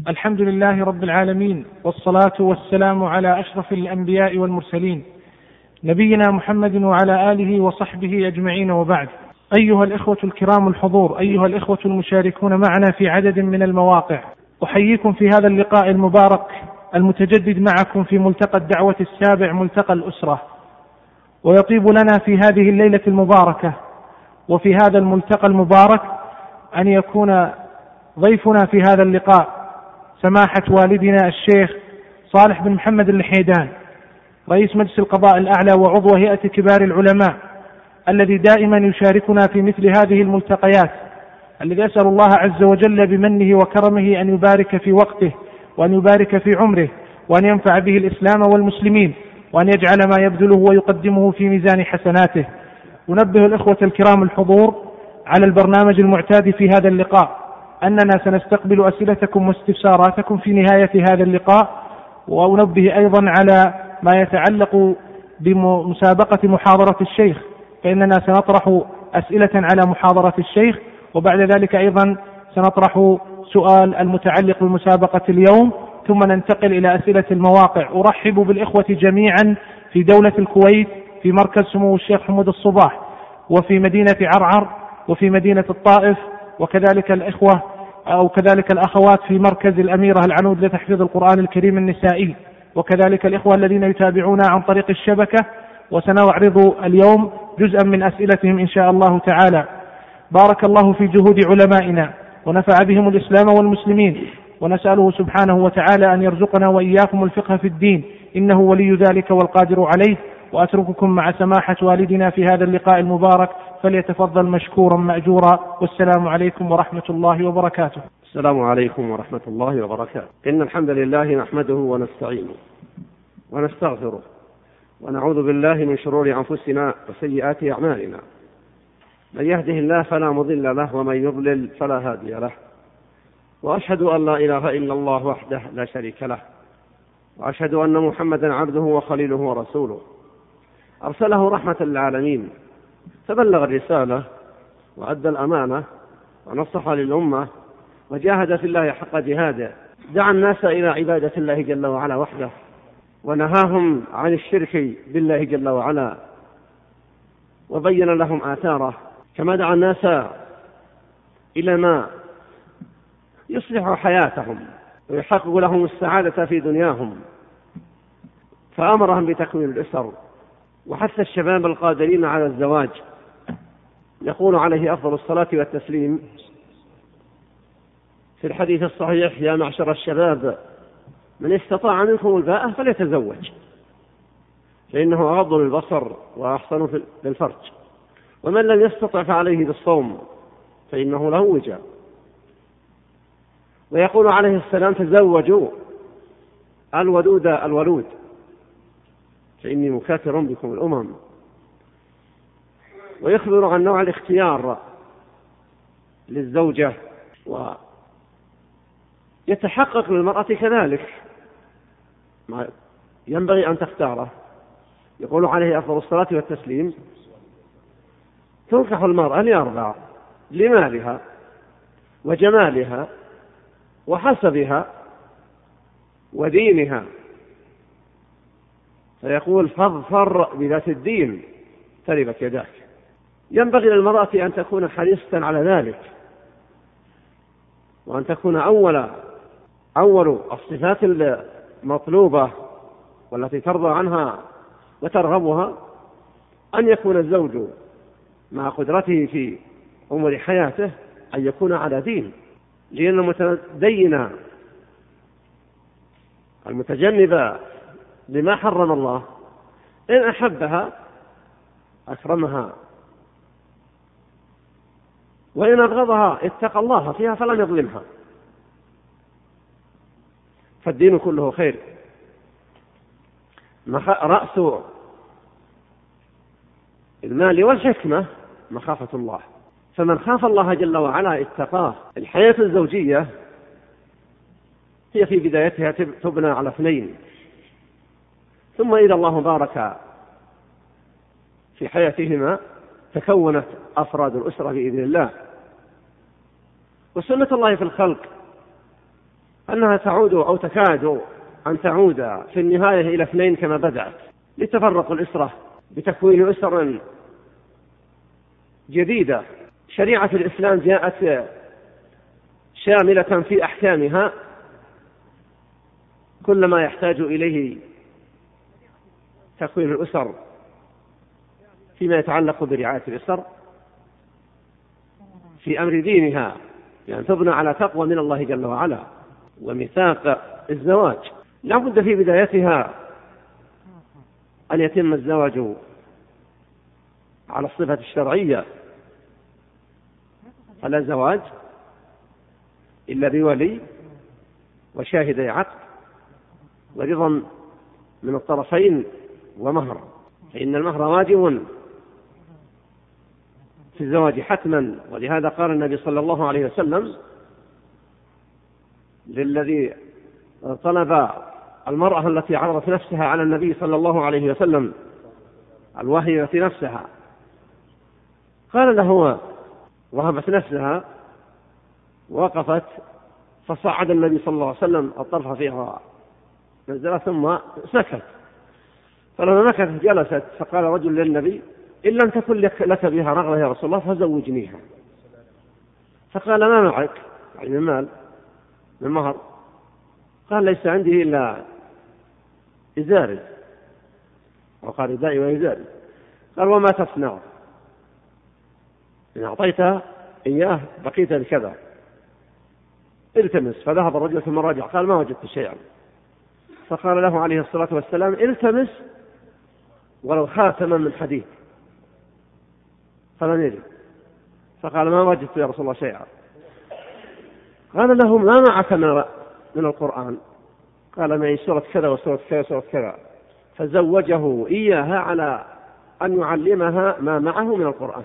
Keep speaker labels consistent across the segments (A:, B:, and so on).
A: الحمد لله رب العالمين، والصلاة والسلام على أشرف الأنبياء والمرسلين نبينا محمد وعلى آله وصحبه أجمعين، وبعد. أيها الإخوة الكرام الحضور، أيها الإخوة المشاركون معنا في عدد من المواقع، أحييكم في هذا اللقاء المبارك المتجدد معكم في ملتقى الدعوة السابع، ملتقى الأسرة. ويطيب لنا في هذه الليلة المباركة وفي هذا الملتقى المبارك أن يكون ضيفنا في هذا اللقاء سماحة والدنا الشيخ صالح بن محمد الحيدان، رئيس مجلس القضاء الأعلى وعضو هيئة كبار العلماء، الذي دائما يشاركنا في مثل هذه الملتقيات، الذي أسأل الله عز وجل بمنه وكرمه أن يبارك في وقته وأن يبارك في عمره وأن ينفع به الإسلام والمسلمين، وأن يجعل ما يبذله ويقدمه في ميزان حسناته. أنبه الإخوة الكرام الحضور على البرنامج المعتاد في هذا اللقاء أننا سنستقبل أسئلتكم واستفساراتكم في نهاية هذا اللقاء، وأنبه أيضا على ما يتعلق بمسابقة محاضرة الشيخ، فإننا سنطرح أسئلة على محاضرة الشيخ، وبعد ذلك أيضا سنطرح سؤال المتعلق بمسابقة اليوم، ثم ننتقل إلى أسئلة المواقع. أرحب بالإخوة جميعا في دولة الكويت، في مركز سمو الشيخ حمود الصباح، وفي مدينة عرعر، وفي مدينة الطائف، وكذلك الإخوة أو كذلك الأخوات في مركز الأميرة العنود لتحفيظ القرآن الكريم النسائي، وكذلك الإخوة الذين يتابعون عن طريق الشبكة. وسنعرض اليوم جزءا من أسئلتهم إن شاء الله تعالى. بارك الله في جهود علمائنا ونفع بهم الإسلام والمسلمين، ونسأله سبحانه وتعالى أن يرزقنا وإياكم الفقه في الدين، إنه ولي ذلك والقادر عليه. وأترككم مع سماحة والدنا في هذا اللقاء المبارك، فليتفضل مشكورا مأجورا، والسلام عليكم ورحمة الله وبركاته.
B: السلام عليكم ورحمة الله وبركاته. إن الحمد لله نحمده ونستعينه ونستغفره، ونعوذ بالله من شرور أنفسنا وسيئات أعمالنا. من يهده الله فلا مضل له، ومن يضلل فلا هادي له. وأشهد أن لا إله إلا الله وحده لا شريك له، وأشهد أن محمدا عبده وخليله ورسوله، أرسله رحمة للعالمين، فبلغ الرسالة وأدى الأمانة ونصح للأمة وجاهد في الله حق جهاده، دعا الناس إلى عبادة الله جل وعلا وحده، ونهاهم عن الشرك بالله جل وعلا، وبين لهم آثاره، كما دعا الناس إلى ما يصلح حياتهم ويحقق لهم السعادة في دنياهم، فأمرهم بتكوين الأسر، وحث الشباب القادرين على الزواج. يقول عليه أفضل الصلاة والتسليم في الحديث الصحيح: يا معشر الشباب، من استطاع منكم الباءة فليتزوج، فإنه أغض للبصر وأحسن للفرج، ومن لم يستطع فعليه بالصوم فإنه له وجاء. ويقول عليه السلام: تزوجوا الودود الولود، فإني مكاثر بكم الأمم. ويخبر عن نوع الاختيار للزوجة، ويتحقق للمرأة كذلك ما ينبغي أن تختاره. يقول عليه أفضل الصلاة والتسليم: تنكح المرأة لأربع: لمالها وجمالها وحسبها ودينها. فيقول: فاظفر بذات الدين تربت يداك. ينبغي للمرأة أن تكون حريصة على ذلك، وأن تكون أول الصفات المطلوبة والتي ترضى عنها وترغبها أن يكون الزوج مع قدرته في أمور حياته أن يكون على دين، لأن المتدين المتجنب لما حرم الله إن أحبها أكرمها، وإن أبغضها اتقى الله فيها فلم يظلمها. فالدين كله خير. رأس المال والحكمة مخافة الله، فمن خاف الله جل وعلا اتقاه. الحياة الزوجية هي في بدايتها تبنى على اثنين، ثم إذا الله بارك في حياتهما تكونت أفراد الأسرة بإذن الله. وسنة الله في الخلق أنها تعود أو تكاد أن تعود في النهاية إلى 2 كما بدأت، لتفرق الأسرة بتكوين أسر جديدة. شريعة الإسلام جاءت شاملة في أحكامها كل ما يحتاج إليه تكوين الأسر فيما يتعلق برعاية الأسر في أمر دينها، يعني تبنى على تقوى من الله جل وعلا وميثاق الزواج. لا بد في بدايتها أن يتم الزواج على الصفة الشرعية، فلا زواج إلا بولي وشاهدي عقد ورضا من الطرفين ومهر، فإن المهر واجب في الزواج حتما. ولهذا قال النبي صلى الله عليه وسلم للذي طلب المرأة التي عرضت نفسها على النبي صلى الله عليه وسلم الوهية نفسها، قال له وهبت نفسها، وقفت فصعد النبي صلى الله عليه وسلم الطرف فيها نزل ثم سكت، فلما مكثت جلست، فقال رجل للنبي إن لم تكن لك بها رغبة يا رسول الله فزوجنيها. فقال ما معك؟ يعني من مال، من مهر؟ قال ليس عندي إلا إزاري، وقال ردائي وإزاري. قال وما تصنع؟ إن أعطيتها إياه بقيت بكذا، التمس. فذهب الرجل ثم رجع قال ما وجدت شيئا. فقال له عليه الصلاة والسلام التمس ولو خاتما من حديد، فلم يجد. فقال ما وجدت يا رسول الله شيئا. قال له ما معك من القرآن؟ قال معي سورة كذا وسورة كذا وسورة كذا. فزوجه إياها على أن يعلمها ما معه من القرآن.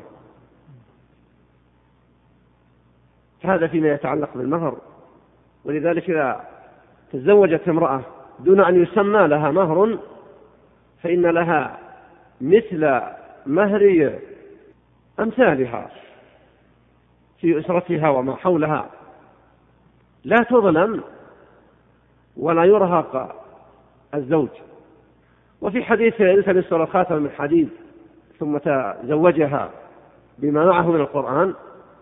B: هذا فيما يتعلق بالمهر. ولذلك إذا تزوجت امرأة دون أن يسمى لها مهر فإن لها مثل مهر أمثالها في أسرتها وما حولها، لا تظلم ولا يرهق الزوج. وفي حديث التمس ولو خاتم من حديد ثم تزوجها بما معه من القرآن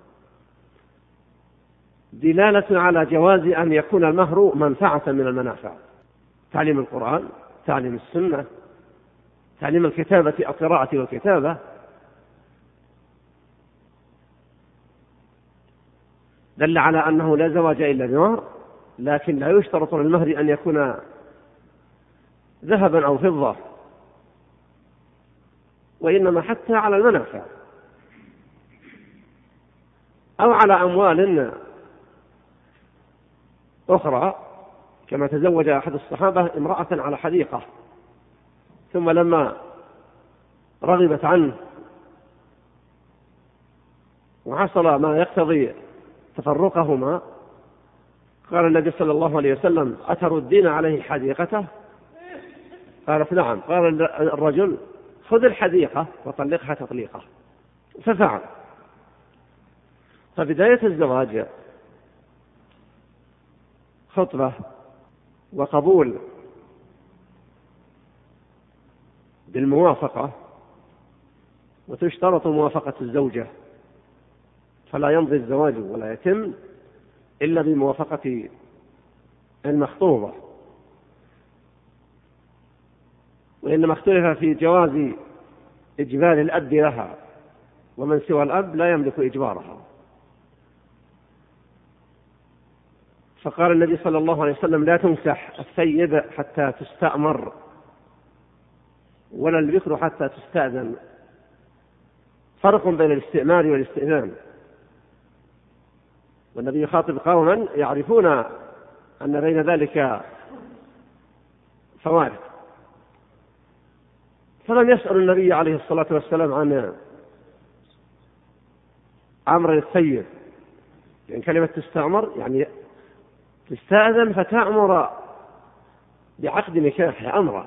B: دلالة على جواز أن يكون المهر منفعة من المنافع، تعليم القرآن، تعليم السنة، تعليم الكتابة، القراءة والكتابة. دل على أنه لا زواج إلا بمهر، لكن لا يشترط للمهر أن يكون ذهبا أو فضة، وإنما حتى على المنافع أو على أموال أخرى، كما تزوج أحد الصحابة امرأة على حديقة، ثم لما رغبت عنه وحصل ما يقتضي تفرقهما قال النبي صلى الله عليه وسلم أتردين عليه حديقته؟ قالت نعم. قال الرجل خذ الحديقة وطلقها تطليقة، ففعل. فبداية الزواج خطبة وقبول بالموافقة، وتشترط موافقة الزوجة، فلا يمضي الزواج ولا يتم إلا بموافقة المخطوبة. وإنما اختلف في جواز إجبار الأب لها، ومن سوى الأب لا يملك إجبارها. فقال النبي صلى الله عليه وسلم لا تنكح الثيب حتى تستأمر، ولا البكر حتى تستأذن. فرق بين الاستئمار والاستئذان. والنبي يخاطب قوما يعرفون أن بين ذلك فوارق، فلم يسأل النبي عليه الصلاة والسلام عن أمر الثيب، يعني كلمة تستأمر يعني تستأذن فتأمر بعقد نكاح أمرا.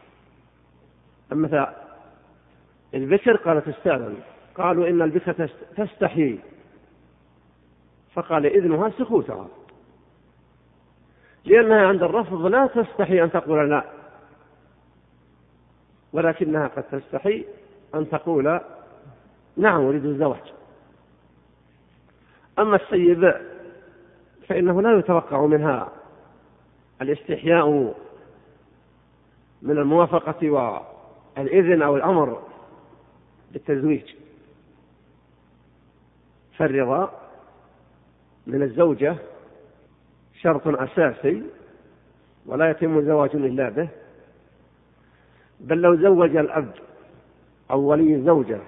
B: أما البكر قال تستأذن، قالوا إن البكر تستحي، فقال إذنها سكوتها. لأنها عند الرفض لا تستحي أن تقول لا، ولكنها قد تستحي أن تقول نعم أريد الزواج. أما السيب فإنه لا يتوقع منها الاستحياء من الموافقة والإذن أو الأمر بالتزويج، فالرضا من الزوجة شرط أساسي ولا يتم زواج إلا به. بل لو زوج الأب أو ولي الزوجة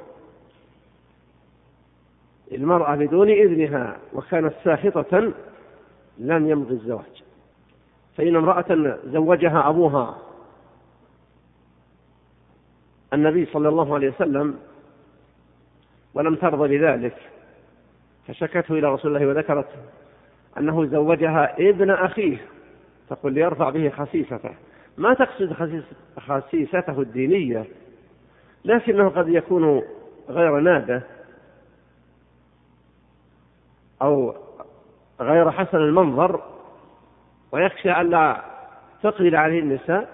B: المرأة بدون إذنها وكانت ساخطة لم يمضي الزواج. فإن امرأة زوجها أبوها النبي صلى الله عليه وسلم ولم ترضى بذلك فشكته إلى رسول الله وذكرت أنه زوجها ابن أخيه، تقول ليرفع به خسيسته، ما تقصد خسيسته الدينية، لكنه قد يكون غير نابه أو غير حسن المنظر ويخشى أن لا تقبل عليه النساء،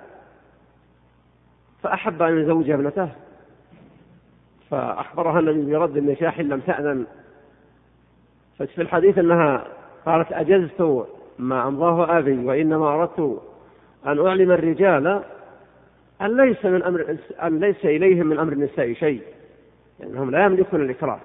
B: فأحب أن يزوج ابنته، فأخبرها النبي برد النكاح لم تأذن. ففي الحديث أنها قالت أجزت ما أمضاه أبي وإنما أردت أن أعلم الرجال أن ليس إليهم من أمر النساء شيء، لأنهم لا يملكون الإكراه.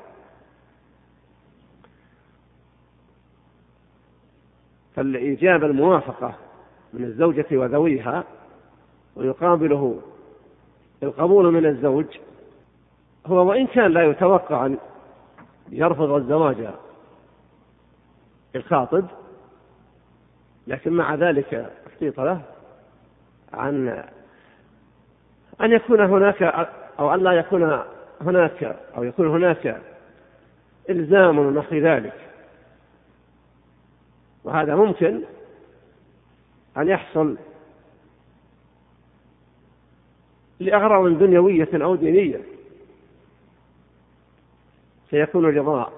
B: فالإجابة الموافقة من الزوجة وذويها ويقابله القبول من الزوج هو وإن كان لا يتوقع أن يرفض الزواج الخاطب، لكن مع ذلك احتيط له عن أن يكون هناك أو أن لا يكون هناك أو يكون هناك إلزام ونحو ذلك. وهذا ممكن أن يحصل لأغراض دنيوية أو دينية، فيكون الرضا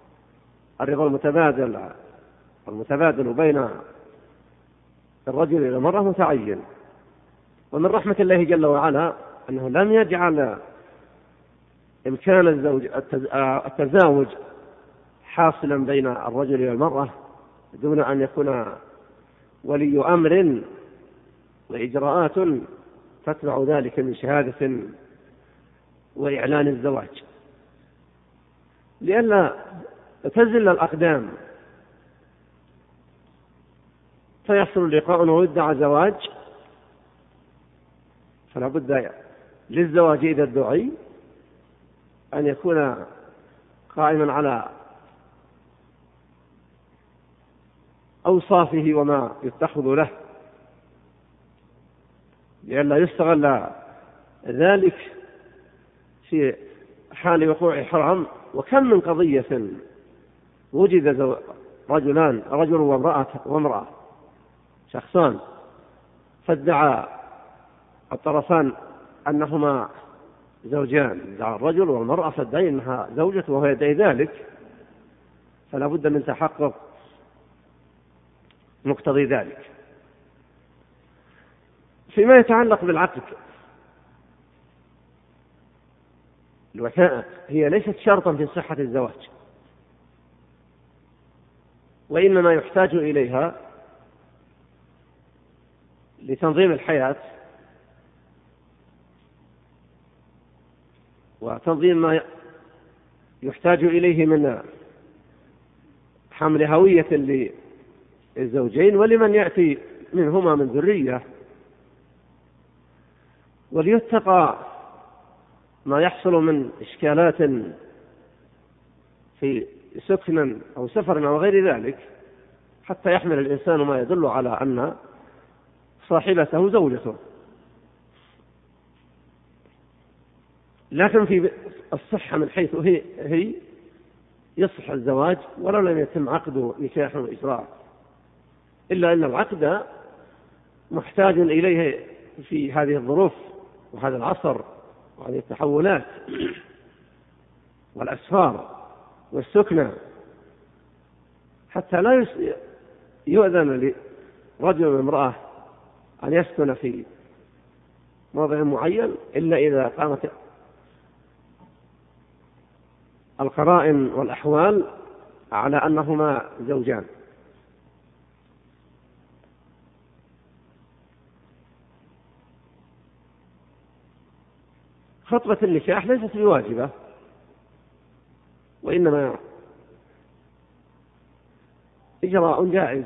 B: المتبادل بين الرجل والمرأة متعين. ومن رحمة الله جل وعلا أنه لم يجعل إمكان التزاوج حاصلا بين الرجل والمرأة دون أن يكون ولي أمر وإجراءات تتبع ذلك من شهادة وإعلان الزواج، لئلا تزل الأقدام فيحصل لقاء ويدعى زواج. فلا بد للزواج إذا ادعي أن يكون قائما على أوصافه وما يتخذ له، لئلا يستغل ذلك في حال وقوع حرام. وكم من قضية وجد رجل وامرأة شخصان فادعى الطرفان أنهما زوجان، ادعى الرجل والمرأة فادعي أنها زوجته وهو يدعي ذلك، فلا بد من تحقق مقتضي ذلك. فيما يتعلق بالعقد، الوثائق هي ليست شرطا في صحة الزواج، وإنما يحتاج إليها لتنظيم الحياة وتنظيم ما يحتاج إليه من حمل هوية للزوجين ولمن يأتي منهما من ذرية، وليتقى ما يحصل من إشكالات في سكن أو سفر أو غير ذلك، حتى يحمل الإنسان ما يدل على أن صاحبته زوجته. لكن في الصحة من حيث هي يصح الزواج ولو لم يتم عقد نكاح وإجراء، إلا أن العقد محتاج إليه في هذه الظروف وهذا العصر وهذه التحولات والأسفار والسكنة، حتى لا يؤذن رجل وامرأة أن يسكن في موضع معين إلا إذا قامت القرائن والأحوال على أنهما زوجان. خطبة النكاح ليست بواجبة، وإنما إجراء جائز.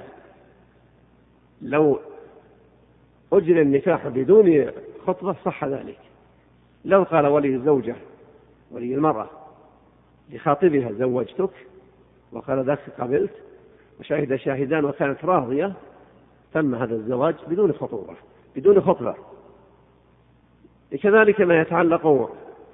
B: لو أجري النكاح بدون خطبة صح ذلك. لو قال ولي الزوجة ولي المرأة لخاطبها زوجتك وقال ذاك قبلت وشاهد شاهدان وكانت راضية، تم هذا الزواج بدون خطوبة بدون خطبة. كذلك ما يتعلق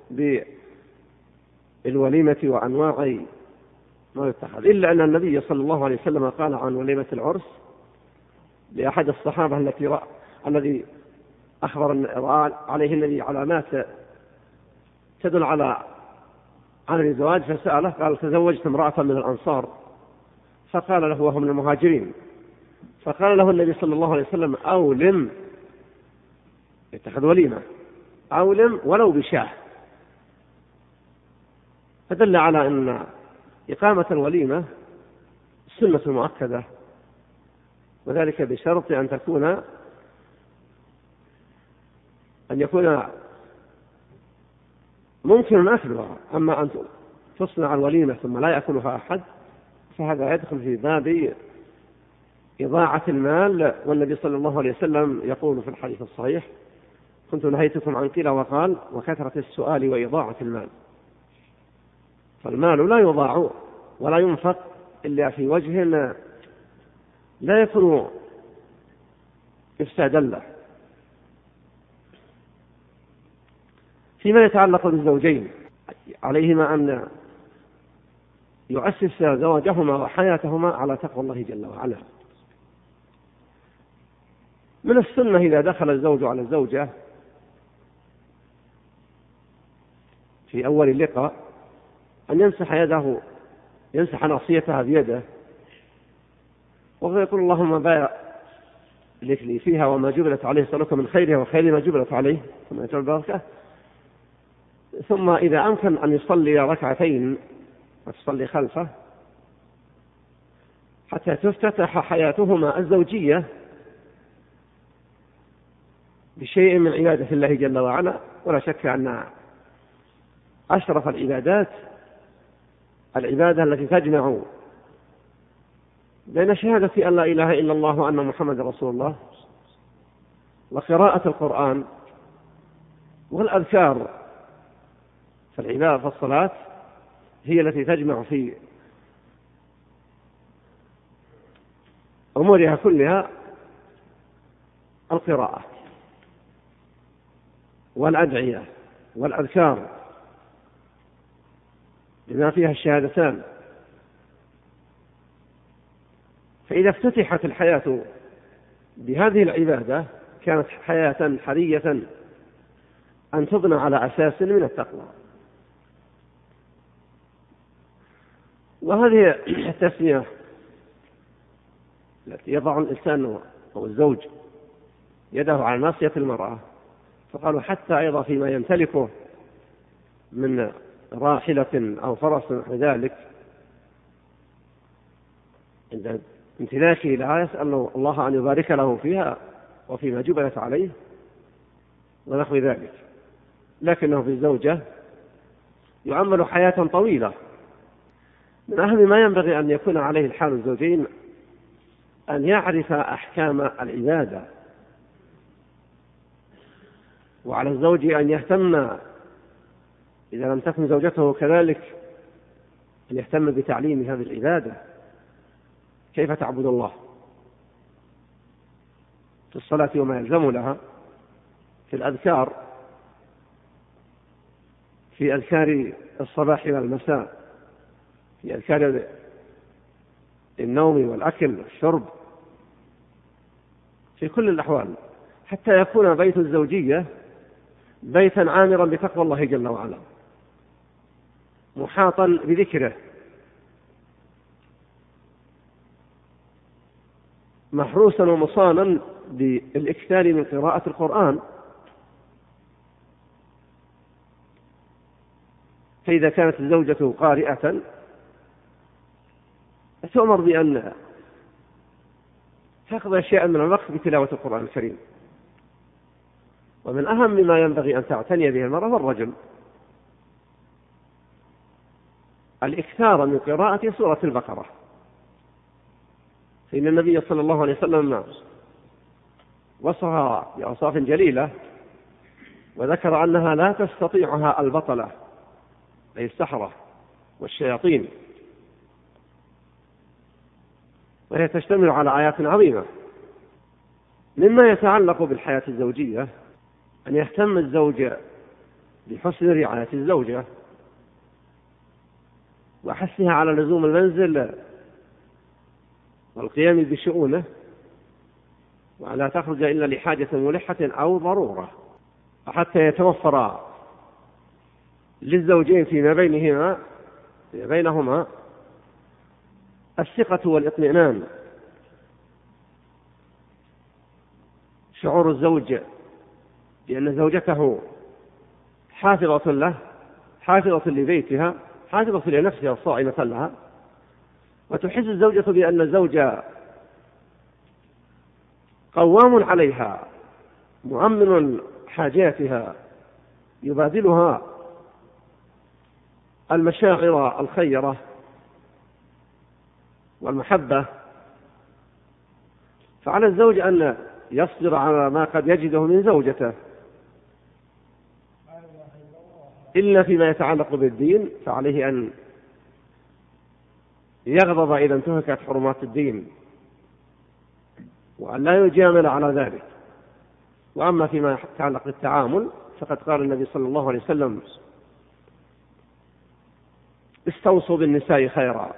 B: بالوليمة وأنواع ما يتخذ، إلا أن النبي صلى الله عليه وسلم قال عن وليمة العرس لأحد الصحابة الذي أخبر عليه النبي علامات تدل على الزواج، فسأله قال تزوجت امرأة من الأنصار، فقال له وهو من المهاجرين، فقال له النبي صلى الله عليه وسلم أولم، يتخذ وليمة، أولم ولو بشاه. فدل على أن إقامة الوليمة سنة مؤكدة، وذلك بشرط أن يكون ممكن أكلها. أما أن تصنع الوليمة ثم لا يأكلها أحد فهذا يدخل في باب إضاعة المال، والنبي صلى الله عليه وسلم يقول في الحديث الصحيح كنت نهيتكم عن قيل وقال وكثرة السؤال وإضاعة المال. فالمال لا يضاع ولا ينفق إلا في وجه لا يكون إفسادا له. فيما يتعلق بالزوجين عليهما أن يؤسس زواجهما وحياتهما على تقوى الله جل وعلا. من السنة إذا دخل الزوج على الزوجة في أول اللقاء أن يمسح ناصيتها بيده ويقول اللهم بارك لي فيها وما جبلت عليه سألك من خيرها وخير ما جبلت عليه ثم يجعل البركة. ثم إذا أمكن أن يصلي ركعتين وتصلي خلفه حتى تفتتح حياتهما الزوجية بشيء من عبادة الله جل وعلا. ولا شك أن أشرف العبادات العبادة التي تجمع بين شهادة أن لا إله إلا الله وأن محمد رسول الله وقراءة القرآن والأذكار. فالعبادة في الصلاة هي التي تجمع في أمورها كلها القراءة والأدعية والأذكار بما فيها الشهادتان. فإذا افتتحت الحياة بهذه العبادة كانت حياة حرية أن تبنى على أساس من التقوى. وهذه التسمية التي يضع الإنسان أو الزوج يده على ناصية المرأة، فقالوا حتى أيضا فيما يمتلكه من راحلة أو فرس نحو ذلك عند امتلاكه لها يسأل الله أن يبارك له فيها وفيما جبلت عليه ونحو ذلك. لكنه في الزوجة يعمل حياة طويلة. من أهم ما ينبغي أن يكون عليه الحال الزوجين أن يعرف أحكام العبادة، وعلى الزوج أن يهتم إذا لم تكن زوجته كذلك أن يهتم بتعليم هذه العبادة، كيف تعبد الله في الصلاة وما يلزم لها، في الأذكار، في أذكار الصباح والمساء، في أذكار النوم والأكل والشرب، في كل الأحوال، حتى يكون بيت الزوجية بيتا عامرا بتقوى الله جل وعلا محاطا بذكره. محروسا ومصانا بالإكثار من قراءة القرآن. فإذا كانت الزوجة قارئة تؤمر بأن تقضي شيئا من الوقت بتلاوة القرآن الكريم. ومن أهم ما ينبغي أن تعتني به المرأة والرجل الإكثار من قراءة سورة البقرة، فإن النبي صلى الله عليه وسلم وصفها بأوصاف جليلة وذكر أنها لا تستطيعها البطلة أي السحرة والشياطين، وهي تشتمل على آيات عظيمة. مما يتعلق بالحياة الزوجية أن يهتم الزوج بحسن رعاية الزوجة وحثها على لزوم المنزل والقيام بشؤونه، ولا تخرج إلا لحاجة ملحة أو ضرورة، حتى يتوفر للزوجين فيما بينهما الثقة والإطمئنان. شعور الزوج بأن زوجته حافظة له، حافظة لبيتها، حافظة لنفسها صائمة لها، وتحس الزوجة بأن الزوج قوام عليها مؤمن حاجاتها، يبادلها المشاعر الخيرة والمحبة. فعلى الزوج أن يصبر على ما قد يجده من زوجته، إلا فيما يتعلق بالدين فعليه أن يغضب إذا انتهكت حرمات الدين وأن لا يجامل على ذلك. وأما فيما يتعلق بالتعامل فقد قال النبي صلى الله عليه وسلم: استوصوا بالنساء خيرا.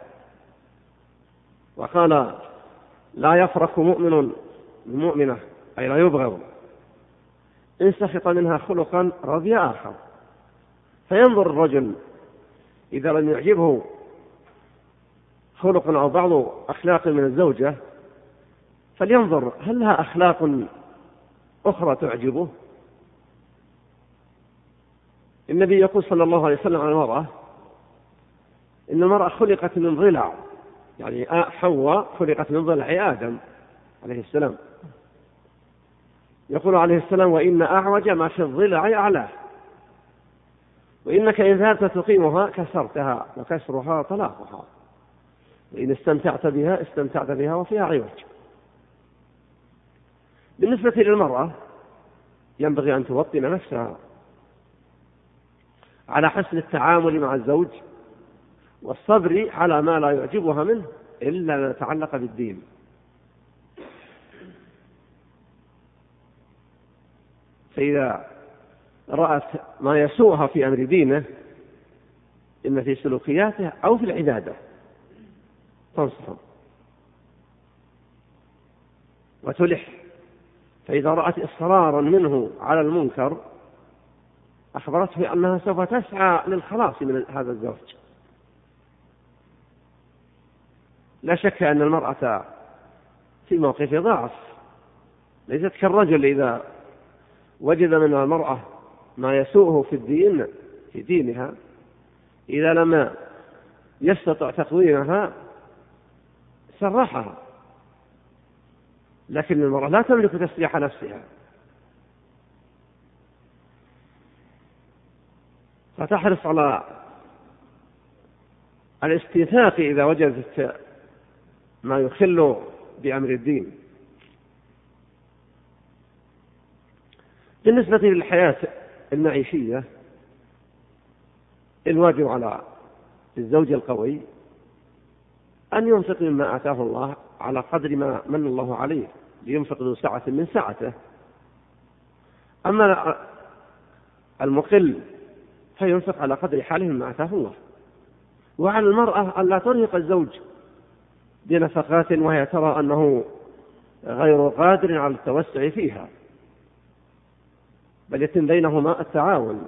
B: وقال: لا يفرق مؤمن بمؤمنة، أي لا يبغض، إن سخط منها خلقا رضي آخر. فينظر الرجل إذا لم يعجبه خلق أو بعض أخلاق من الزوجة فلينظر هل لها أخلاق أخرى تعجبه. النبي يقول صلى الله عليه وسلم عن المرأة: إن المرأة خلقت من ضلع، يعني حواء خلقت من ضلع آدم عليه السلام. يقول عليه السلام: وإن أعوج ما في الضلع أعلاه، وإنك إن ذهبت تقيمها كسرتها، وكسرها طلاقها، وإن استمتعت بها وفيها عوج. بالنسبة للمرأة ينبغي أن توطن نفسها على حسن التعامل مع الزوج والصبر على ما لا يعجبها منه إلا ما يتعلق بالدين. فإذا رأت ما يسوءها في أمر دينه إما في سلوكياته أو في العبادة تنصحه وتلح. فإذا رأت إصرارا منه على المنكر أخبرته أنها سوف تسعى للخلاص من هذا الزوج. لا شك أن المرأة في موقف ضعف، ليست كالرجل إذا وجد من المرأة ما يسوءه في دينها إذا لم يستطع تقويمها سرحها. لكن المرأة لا تملك تسريح نفسها، فتحرص على الاستيثاق إذا وجدت ما يخل بأمر الدين. بالنسبة للحياة المعيشية الواجب على الزوج القوي أن ينفق مما آتاه الله على قدر ما من الله عليه، لينفق ذو سعة من سعته. أما المقل فينفق على قدر حاله مما آتاه الله. وعلى المرأة أن لا ترهق الزوج بنفقات وهي ترى أنه غير قادر على التوسع فيها، بل يتم بينهما التعاون.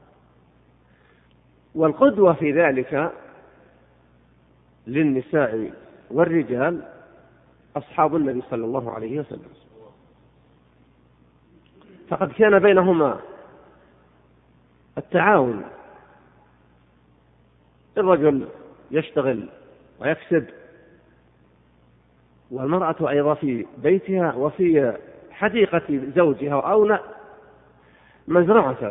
B: والقدوة في ذلك للنساء والرجال أصحاب النبي صلى الله عليه وسلم، فقد كان بينهما التعاون، الرجل يشتغل ويكسب، والمرأة أيضا في بيتها وفي حديقة زوجها أو مزرعته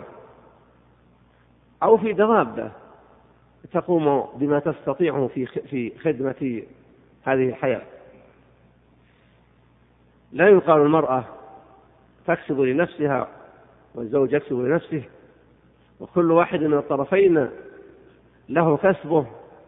B: أو في دوابة تقوم بما تستطيعه في خدمة هذه الحياة. لا يقال المرأة تكسب لنفسها والزوج يكسب لنفسه وكل واحد من الطرفين له كسبه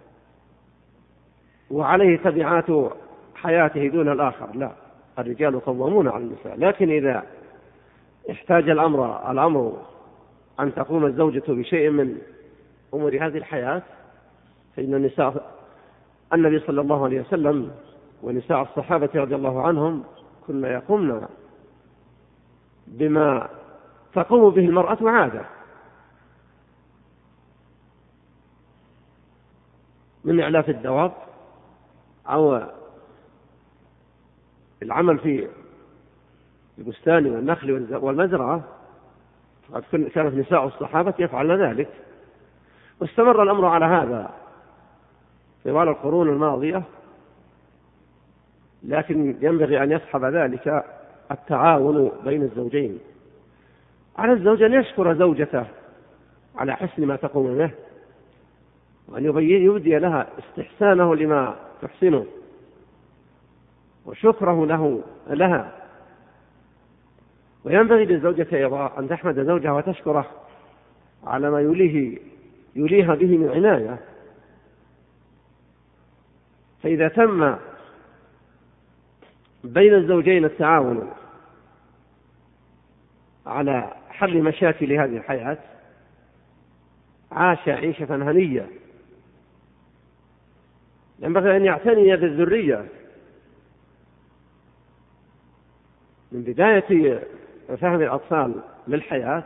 B: وعليه تبعات حياته دون الآخر. لا، الرجال قوامون على النساء، لكن إذا احتاج الأمر أن تقوم الزوجة بشيء من أمور هذه الحياة فإن النبي صلى الله عليه وسلم ونساء الصحابة رضي الله عنهم كنا يقومن بما تقوم به المرأة عادة، من إعلاف الدواب أو العمل في البستان والنخل والمزرعة. كانت نساء الصحابة يفعلن ذلك، واستمر الأمر على هذا طوال القرون الماضية، لكن ينبغي أن يصحب ذلك التعاون بين الزوجين. على الزوج أن يشكر زوجته على حسن ما تقوم به، وأن يبدي لها استحسانه لما تحسنه وشكره لها، وينبغي للزوجة أيضا أن تحمد زوجها وتشكره على ما يليها به من عناية. فإذا تم بين الزوجين التعاون على حل مشاكل هذه الحياة عاش عيشة هنية. ينبغي أن يعتني بالذرية من بداية فهم الأطفال للحياة،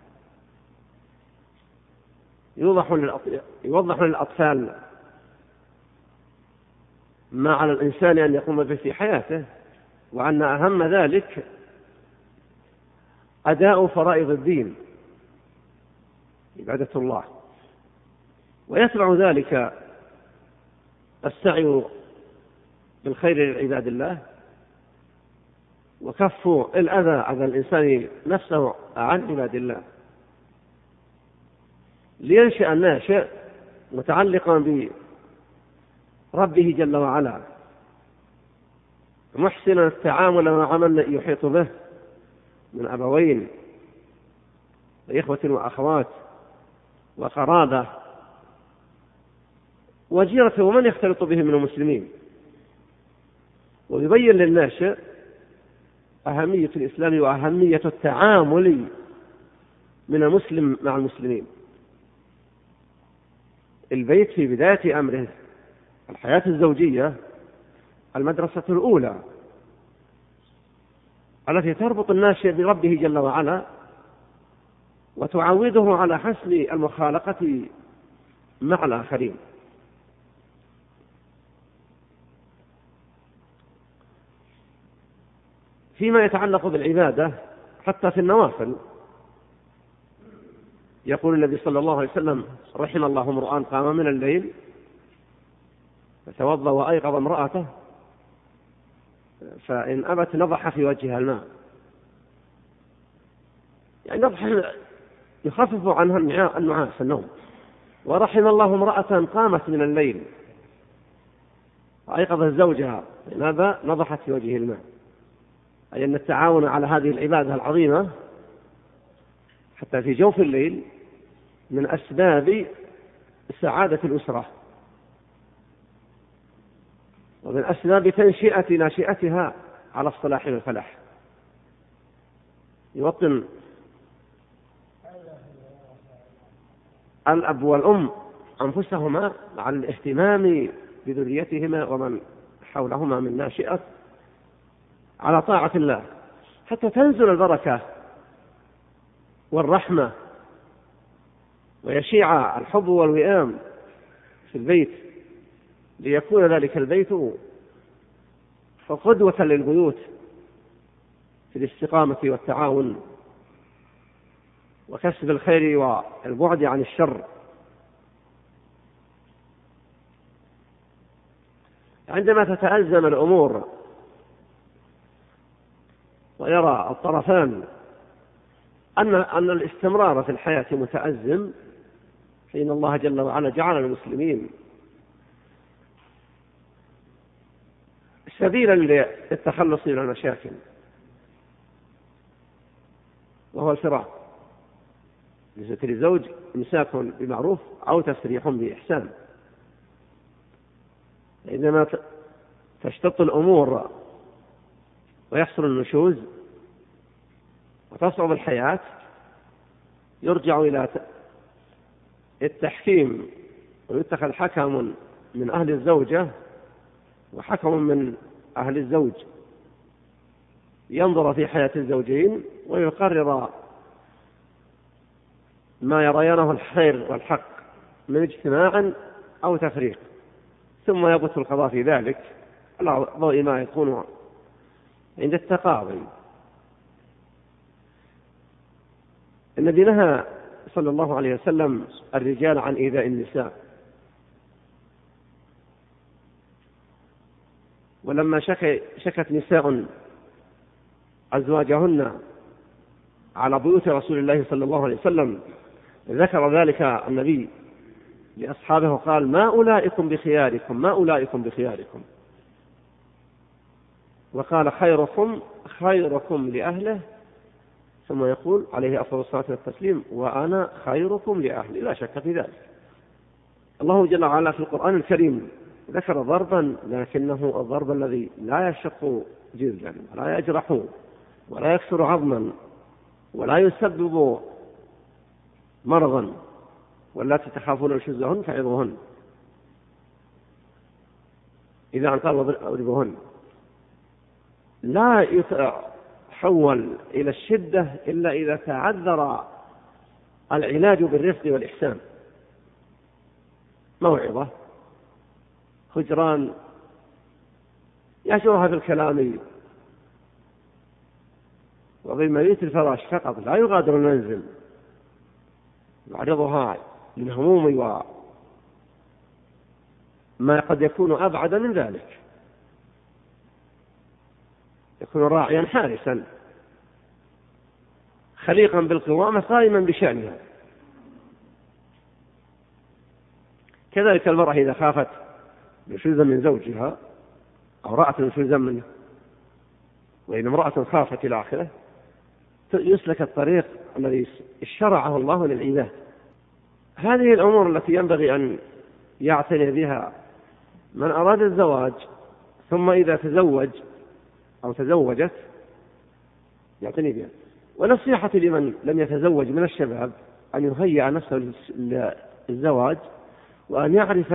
B: يوضح للأطفال ما على الإنسان أن يقوم به في حياته، وأن أهم ذلك أداء فرائض الدين عبادة الله، ويتبع ذلك السعي بالخير لعباد الله وكف الأذى على الإنسان نفسه عن عباد الله، لينشأ الناشئ متعلقا بربه جل وعلا محسنا التعامل مع من يحيط به من أبوين وإخوة وأخوات وقرابة وجيرة ومن يختلط به من المسلمين، ويبين للناشئ أهمية الإسلام وأهمية التعامل من المسلم مع المسلمين. البيت في بداية أمره الحياة الزوجية المدرسة الأولى التي تربط الناشئ بربه جل وعلا وتعوده على حسن المخالقة مع الآخرين. فيما يتعلق بالعبادة حتى في النوافل يقول النبي صلى الله عليه وسلم: رحم الله امرؤا قام من الليل فتوضأ وأيقظ امرأته فإن أبت نضح في وجهها الماء، يعني نضح يخفف عنها النعاس النوم. ورحم الله امرأة قامت من الليل وأيقظت زوجها فإن أبى نضحت في وجهه الماء، أي أن التعاون على هذه العبادة العظيمة حتى في جوف الليل من أسباب سعادة الأسرة ومن أسباب تنشئة ناشئتها على الصلاح والفلاح. يوطن الأب والأم أنفسهما على الاهتمام بذريتهما ومن حولهما من ناشئة على طاعة الله حتى تنزل البركة والرحمة ويشيع الحب والوئام في البيت، ليكون ذلك البيت فقدوة للبيوت في الاستقامة والتعاون وكسب الخير والبعد عن الشر. عندما تتأزم الأمور ويرى الطرفان أن الاستمرار في الحياة متأزم، فإن الله جل وعلا جعل المسلمين سبيلا للتخلص من المشاكل، وهو الفراق. بالنسبة للزوج إمساك بمعروف أو تسريح بإحسان. عندما تشتط الأمور ويحصل النشوز وتصعب الحياة، يرجع إلى التحكيم ويتخذ حكم من أهل الزوجة وحكم من أهل الزوج، ينظر في حياة الزوجين ويقرر ما يريانه الخير والحق من اجتماع أو تفريق، ثم يبث القضاء في ذلك على ضوء ما يكون عند التقاضي. الذي نهى صلى الله عليه وسلم الرجال عن إيذاء النساء، ولما شكت نساء أزواجهن على بيوت رسول الله صلى الله عليه وسلم، ذكر ذلك النبي لأصحابه قال: ما أولئكم بخياركم، ما أولئكم بخياركم، وقال: خيركم خيركم لأهله، ثم يقول عليه أفضل الصلاة والتسليم: وأنا خيركم لأهلي. لا شك في ذلك. الله جل وعلا في القرآن الكريم ذكر ضربا، لكنه الضرب الذي لا يشق جلدا ولا يجرح ولا يكسر عظما ولا يسبب مرضا، واللاتي تخافون نشوزهن فعظوهن، إذا أنقذوا أضربوهن. لا يتحول إلى الشدة إلا إذا تعذر العلاج بالرفق والإحسان. موعظة، هجران، يشعرها بالكلام وبميت الفراش فقط، لا يغادر المنزل، يعرضها للهموم وما قد يكون أبعد من ذلك، يكون راعيا حارسا خليقا بالقوامة قائما بشأنها. كذلك المرأة إذا خافت نشوزا من زوجها أو رأت نشوزا منه، وإن امرأة خافت إلى آخره، يسلك الطريق الذي شرعه الله للعباد. هذه الأمور التي ينبغي أن يعتني بها من أراد الزواج، ثم إذا تزوج أو تزوجت يعتني بها. ونصيحة لمن لم يتزوج من الشباب أن يهيئ نفسه للزواج، وأن يعرف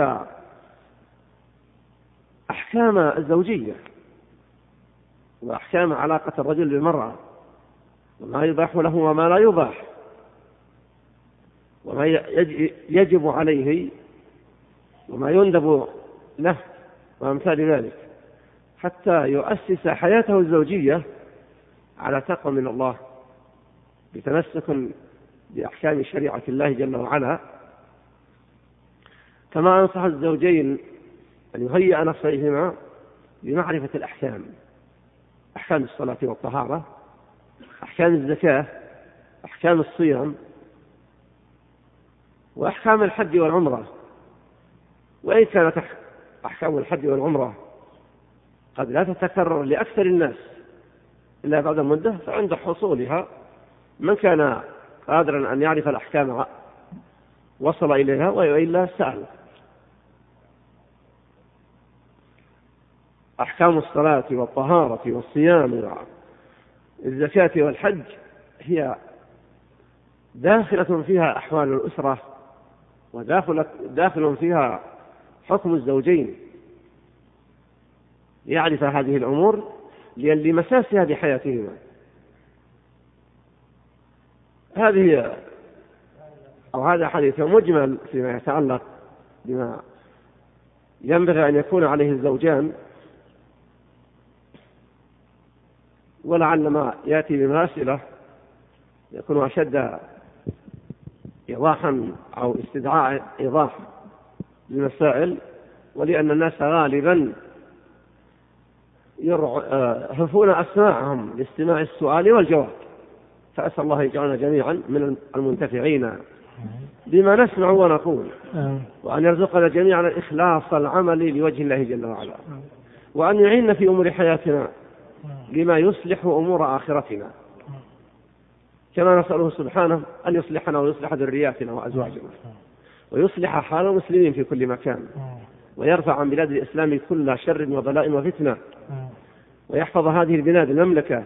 B: أحكام الزوجية وأحكام علاقة الرجل بالمرأة، وما يباح له وما لا يباح، وما يجب عليه وما يندب له وأمثال ذلك، حتى يؤسس حياته الزوجية على تقوى من الله بتمسك بأحكام شريعة الله جل وعلا. كما أنصح الزوجين أن يهيئ نفسيهما بمعرفة الأحكام، أحكام الصلاة والطهارة، أحكام الزكاة، أحكام الصيام، وأحكام الحج والعمرة. وإن كانت أحكام الحج والعمرة قد لا تتكرر لأكثر الناس إلا بعد مدة، فعند حصولها من كان قادرا أن يعرف الأحكام وصل إليها، وإلا سأل. أحكام الصلاة والطهارة والصيام والزكاة والحج هي داخلة فيها أحوال الأسرة، وداخل فيها حكم الزوجين، يعرف هذه الأمور لمساسها بحياتهما. هذا حديث مجمل فيما يتعلق بما ينبغي أن يكون عليه الزوجان ولعل ما يأتي من الأسئلة يكون أشد إيضاحا أو استدعاء إيضاح للمسائل، ولأن الناس غالبا يهفون أسماعهم لاستماع السؤال والجواب، فأسأل الله يجعلنا جميعا من المنتفعين بما نسمع ونقول، وأن يرزقنا جميعا إخلاص العمل لوجه الله جل وعلا، وأن يعيننا في أمور حياتنا لما يصلح أمور آخرتنا، كما نسأله سبحانه أن يصلحنا ويصلح ذرياتنا وأزواجنا، ويصلح حال المسلمين في كل مكان، ويرفع عن بلاد الإسلام كل شر وبلاء وفتنة، ويحفظ هذه البلاد المملكة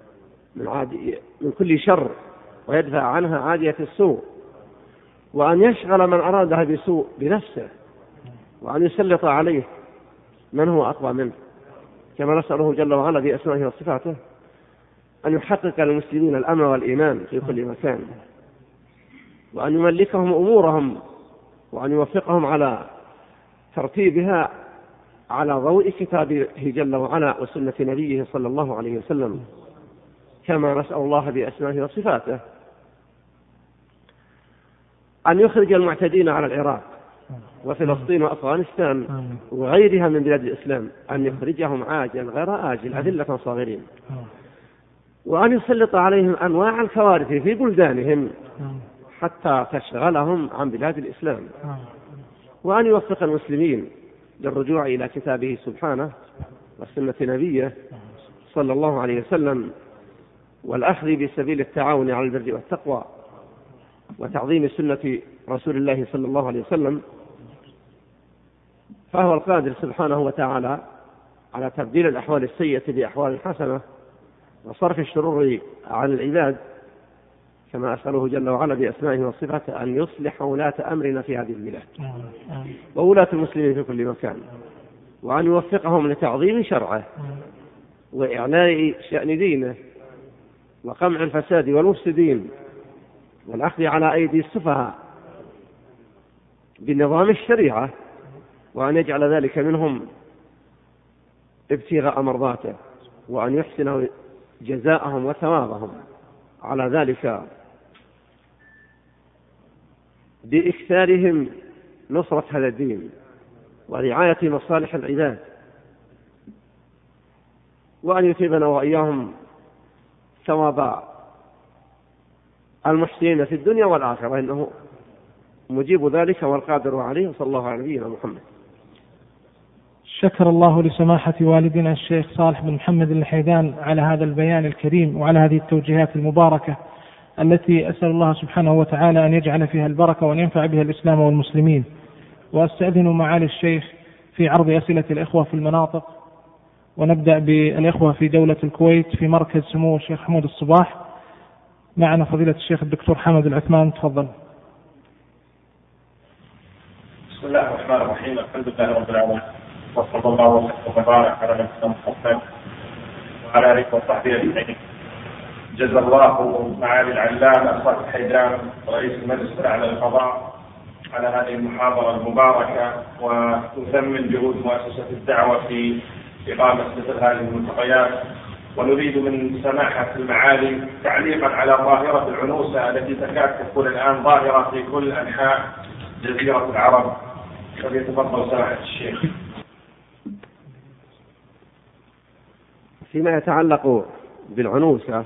B: من كل شر، ويدفع عنها عادية السوء، وأن يشغل من أرادها بسوء بنفسه، وأن يسلط عليه من هو أقوى منه، كما نسأله جل وعلا بأسمائه وصفاته أن يحقق للمسلمين الأمن والإيمان في كل مكان، وأن يملكهم أمورهم، وأن يوفقهم على ترتيبها على ضوء كتابه جل وعلا وسنة نبيه صلى الله عليه وسلم، كما نسأل الله بأسمائه وصفاته أن يخرج المعتدين على العراق وفلسطين وأفغانستان وغيرها من بلاد الإسلام، أن يخرجهم عاجل غير آجل أذلة صاغرين، وأن يسلط عليهم أنواع الكوارث في بلدانهم حتى تشغلهم عن بلاد الإسلام، وأن يوفق المسلمين للرجوع إلى كتابه سبحانه وسنة نبيه صلى الله عليه وسلم، والأخذ بسبيل التعاون على البر والتقوى وتعظيم سنة رسول الله صلى الله عليه وسلم، فهو القادر سبحانه وتعالى على تبديل الأحوال السيئة بأحوال حسنة وصرف الشرور عن العباد، كما أسأله جل وعلا بأسمائه وصفاته أن يصلح ولاة أمرنا في هذه البلاد وولاة المسلمين في كل مكان، وأن يوفقهم لتعظيم شرعه وإعلاء شأن دينه وقمع الفساد والمفسدين والأخذ على أيدي السفهاء بنظام الشريعة، وأن يجعل ذلك منهم ابتغاء مرضاته، وأن يحسن جزاءهم وثوابهم على ذلك بإكثارهم نصرة هذا الدين ورعاية مصالح العباد، وأن يثيبنا وإياهم ثواب المحسنين في الدنيا والآخرة، إنه مجيب ذلك والقادر عليه، صلى الله على نبينا محمد.
A: شكر الله لسماحة والدنا الشيخ صالح بن محمد الحيدان على هذا البيان الكريم وعلى هذه التوجيهات المباركة التي أسأل الله سبحانه وتعالى أن يجعل فيها البركة وأن ينفع بها الإسلام والمسلمين. وأستأذن معالي الشيخ في عرض أسئلة الإخوة في المناطق، ونبدأ بالإخوة في دولة الكويت في مركز سمو الشيخ حمود الصباح. معنا فضيلة الشيخ الدكتور حمد العثمان، تفضل.
C: بسم الله الرحمن الرحيم، الحمد لله رب العالمين، وصلى الله وسلم وبارك على نبينا محمد وعلى آله وصحبه أجمعين. جزا الله معالي العلامة صالح الحيدان رئيس المجلس الأعلى للقضاء على هذه المحاضرة المباركة، وتثمن جهود مؤسسة الدعوة في إقامة مثل هذه الملتقيات. ونريد من سماحة المعالي تعليقا على ظاهرة العنوسة التي تكاد تكون الآن ظاهرة في كل أنحاء جزيرة العرب، فليتفضل سماحة الشيخ.
B: فيما يتعلق بالعنوسة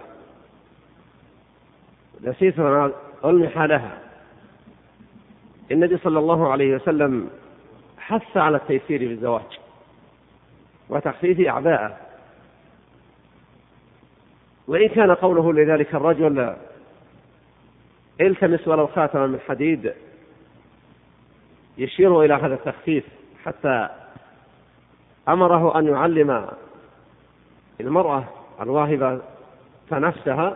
B: نسيت أن ألمح لها، النبي صلى الله عليه وسلم حث على التيسير في الزواج وتخفيف أعباءه، وإن كان قوله لذلك الرجل التمس ولو خاتما من حديد يشير إلى هذا التخفيف، حتى أمره أن يعلم المرأة الواهبة نفسها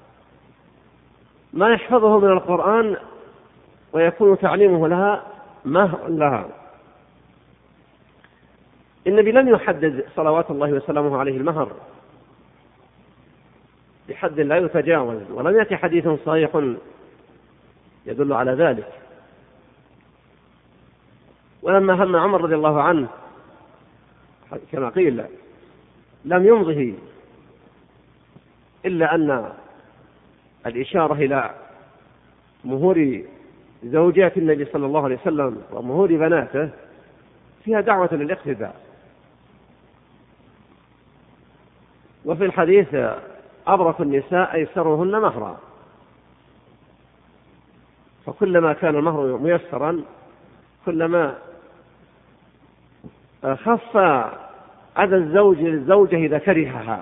B: ما يحفظه من القرآن ويكون تعليمه لها مهر لها. النبي لم يحدد صلوات الله وسلامه عليه المهر بحد لا يتجاوز، ولم يأتي حديث صحيح يدل على ذلك. ولما هم عمر رضي الله عنه كما قيل لم يمضه إلا أن الإشارة إلى مهور زوجات النبي صلى الله عليه وسلم ومهور بناته فيها دعوة للاقتداء. وفي الحديث أبرك النساء أيسرهن مهرا، فكلما كان المهر ميسرا كلما خف أذى الزوج للزوجة إذا كرهها،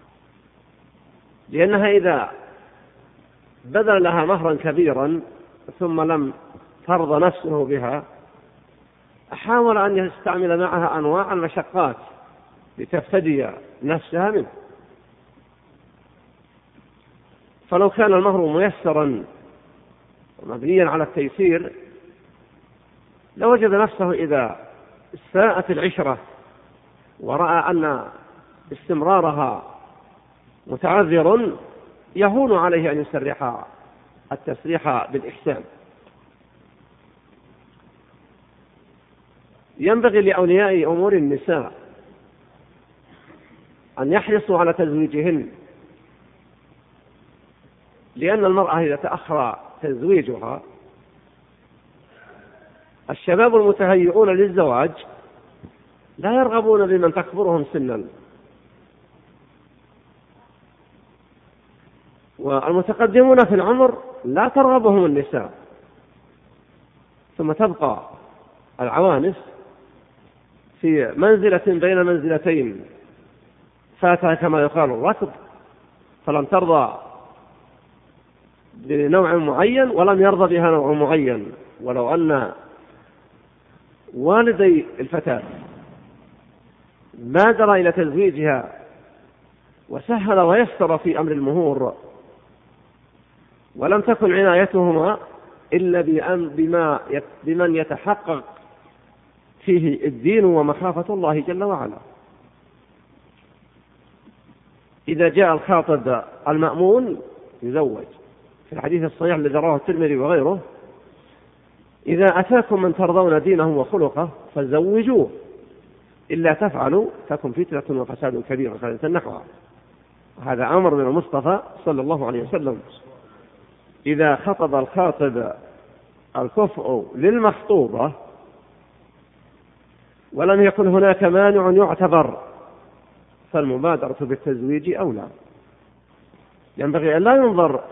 B: لأنها إذا بذل لها مهرا كبيرا ثم لم ترضى نفسه بها حاول أن يستعمل معها أنواع المشقات لتفتدي نفسها منه. فلو كان المهر ميسرا ومبنيا على التيسير لوجد نفسه إذا ساءت العشرة ورأى أن استمرارها متعذر يهون عليه أن يسرح التسريح بالإحسان. ينبغي لأولياء أمور النساء أن يحرصوا على تزويجهن، لأن المرأة إذا تأخر تزويجها الشباب المتهيئون للزواج لا يرغبون بمن تكبرهم سنا، والمتقدمون في العمر لا ترغبهم النساء، ثم تبقى العوانس في منزلة بين منزلتين فاتها كما يقال الركض، فلم ترضى بنوع معين ولم يرضى بها نوع معين. ولو أن والدي الفتاة بادر إلى تزويجها وسهل ويسر في أمر المهور ولم تكن عنايتهما إلا بمن يتحقق فيه الدين ومخافة الله جل وعلا. إذا جاء الخاطب المأمون يزوج، في الحديث الصحيح الذي رواه الترمذي وغيره: إذا أتاكم من ترضون دينه وخلقه فزوجوه، إلا تفعلوا تكن فتنة وفساد كبير خالد النحوها. هذا أمر من المصطفى صلى الله عليه وسلم. إذا خطب الخاطب الكفء للمخطوبة ولم يكن هناك مانع يعتبر فالمبادرة بالتزويج أولى. ينبغي أن لا ينظر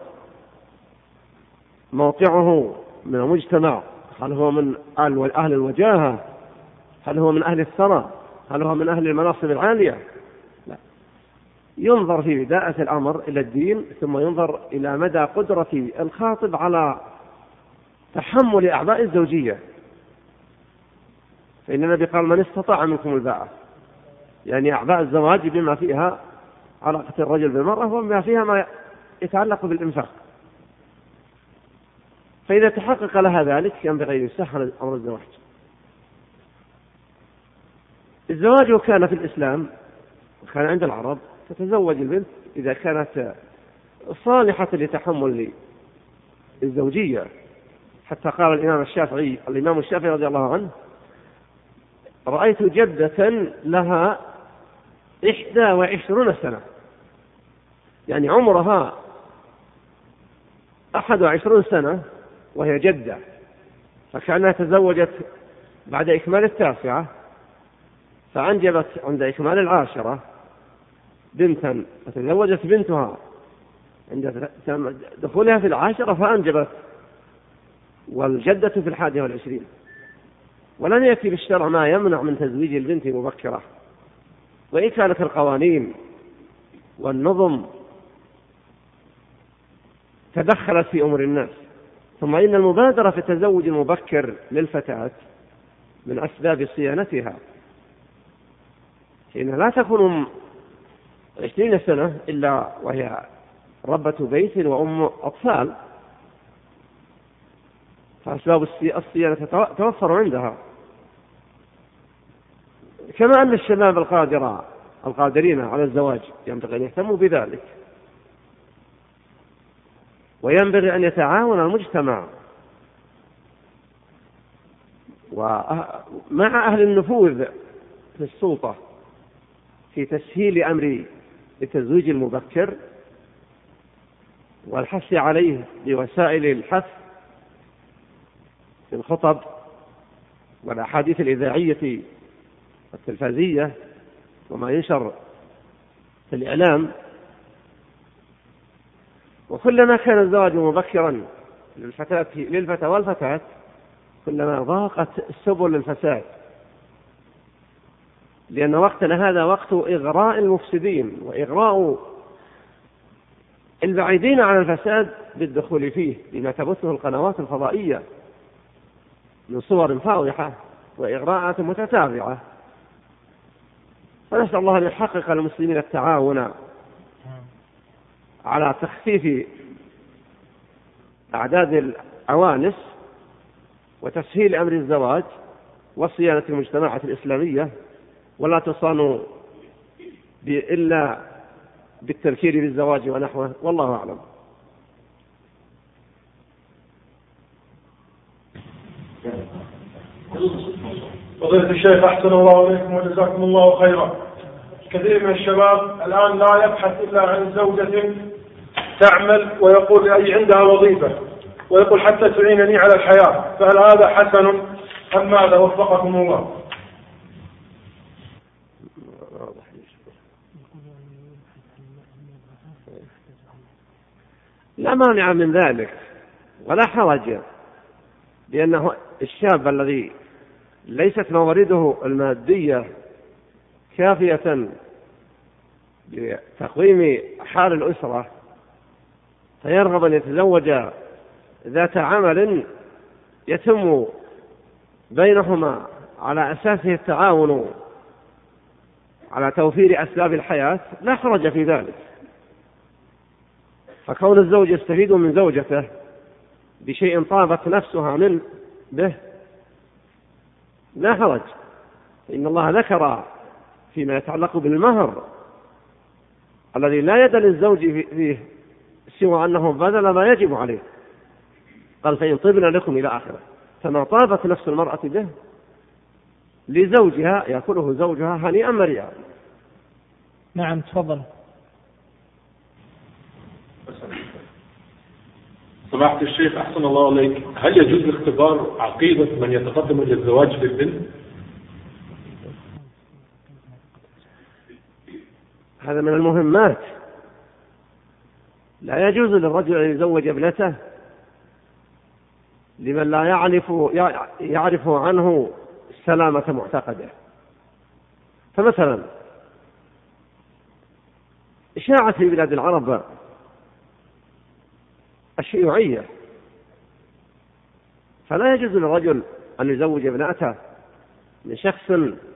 B: موقعه من المجتمع، هل هو من أهل الوجاهة، هل هو من أهل الثراء، هل هو من أهل المناصب العالية، لا. ينظر في بداية الأمر إلى الدين، ثم ينظر إلى مدى قدرة الخاطب على تحمل أعباء الزوجية. فإن النبي قال: من استطاع منكم الباءة، يعني أعباء الزواج بما فيها علاقة الرجل بالمرأة وما فيها ما يتعلق بالإنفاق. فإذا تحقق لها ذلك ينبغي أن يسهل أمر الزواج. الزواج كان في الإسلام، كان عند العرب تتزوج البنت إذا كانت صالحة لتحمل الزوجية، حتى قال الإمام الشافعي رضي الله عنه: رأيت جدة لها 21 سنة، يعني عمرها 21 سنة وهي جدة، فكأنها تزوجت بعد إكمال 9 فأنجبت عند إكمال 10 بنتا، فتزوجت بنتها عند دخولها في 10 فأنجبت، والجدة في 21. ولم يأتي بالشرع ما يمنع من تزويج البنت مبكرة، وإن كانت القوانين والنظم تدخلت في أمور الناس. ثم إن المبادرة في التزوج المبكر للفتاة من أسباب صيانتها، حين لا تكون 20 سنة إلا وهي ربة بيت وأم أطفال، فأسباب الصيانة توفر عندها. كما أن الشباب القادرين على الزواج ينبغي أن يهتموا بذلك، وينبغي أن يتعاون المجتمع ومع أهل النفوذ في السلطة في تسهيل أمر التزويج المبكر، والحث عليه بوسائل الحث في الخطب والأحاديث الإذاعية والتلفزية وما ينشر في الإعلام. وكلما كان الزواج مبكرا للفتى والفتاة كلما ضاقت سبل الفساد، لأن وقتنا هذا وقت إغراء المفسدين وإغراء البعيدين عن الفساد بالدخول فيه بما تبثه القنوات الفضائية من صور فاضحة وإغراءات متتابعة. فنسأل الله أن يحقق للمسلمين التعاون على تخفيف أعداد العوانس وتسهيل أمر الزواج وصيانة المجتمعات الإسلامية، ولا تصان إلا بالتذكير بالزواج ونحوه، والله أعلم.
D: فضيلة الشيخ أحسن الله إليكم وجزاكم الله خيرا. كثير من الشباب الآن لا يبحث إلا عن زوجة تعمل ويقول أي عندها وظيفة ويقول حتى تعينني على الحياة، فهل هذا حسن أم ماذا؟ وفقكم الله.
B: لا مانع من ذلك ولا حرج، لأنه الشاب الذي ليست موارده المادية كافية لتقويم حال الأسرة فيرغب أن يتزوج ذات عمل يتم بينهما على أساسه التعاون على توفير أسباب الحياة، لا حرج في ذلك. فكون الزوج يستفيد من زوجته بشيء طابت نفسها من به لا حرج، إن الله ذكر فيما يتعلق بالمهر الذي لا يد للزوج فيه سوى أنه بذل ما يجب عليه، قال فإن طبن لكم إلى آخره. فما طابت نفس المرأة به لزوجها يأكله زوجها هنيئا مريئا.
A: نعم تفضل.
D: سماحة الشيخ أحسن الله عليك، هل يجوز اختبار عقيدة من يتقدم إلى الزواج بالبنت؟
B: هذا من المهمات، لا يجوز للرجل أن يزوج ابنته لمن لا يعرف عنه سلامة معتقده. فمثلا إشاعة في بلاد العرب الشيوعية، فلا يجوز للرجل أن يزوج ابنته من شخص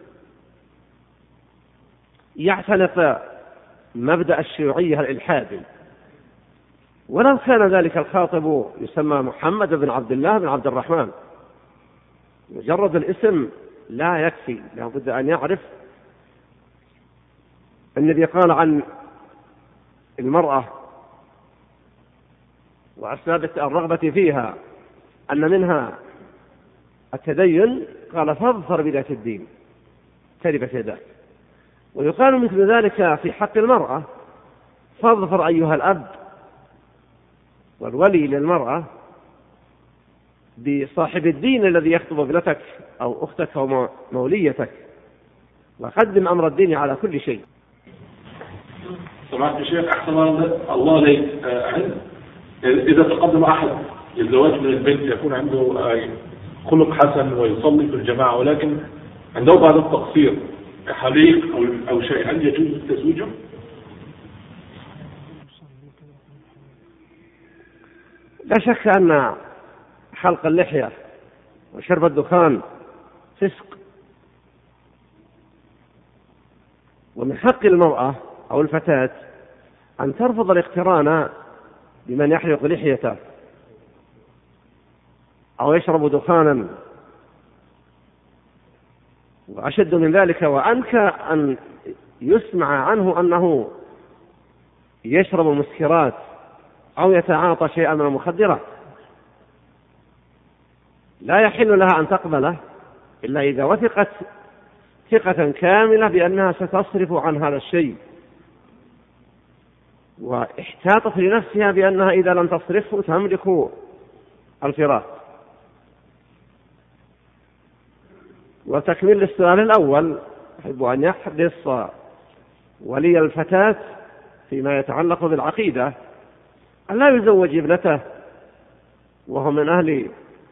B: يعتنق مبدأ الشيوعية الإلحادي، ولو كان ذلك الخاطب يسمى محمد بن عبد الله بن عبد الرحمن، مجرد الاسم لا يكفي، لا بد أن يعرف الذي قال عن المرأة وأسباب الرغبة فيها أن منها التدين، قال فاظفر بذات الدين تربت يداك. ويقال مثل ذلك في حق المرأة، فاظفر أيها الأب والولي للمرأة بصاحب الدين الذي يخطب ابنتك أو أختك أو موليتك، وقدم أمر الدين على كل شيء.
D: سمعت الشيخ أحسن الله عليك، إذا تقدم أحد للزواج من البنت يكون عنده خلق حسن ويصلي في الجماعة، ولكن عنده بعض التقصير كحليق أو شيء، هل يجوز تزويجه؟
B: لا شك أن حلق اللحية وشرب الدخان فسق، ومن حق المرأة أو الفتاة أن ترفض الاقتران بمن يحلق لحيته أو يشرب دخانا. وأشد من ذلك وأنكى أن يسمع عنه أنه يشرب المسكرات أو يتعاطى شيئا من المخدرات. لا يحل لها أن تقبله إلا إذا وثقت ثقة كاملة بأنها ستصرف عن هذا الشيء. واحتاطت لنفسها بأنها إذا لم تصرفه تملك الفراق. وتكمل السؤال الأول، أحب أن يحرص ولي الفتاة فيما يتعلق بالعقيدة أن لا يزوج ابنته وهو من أهل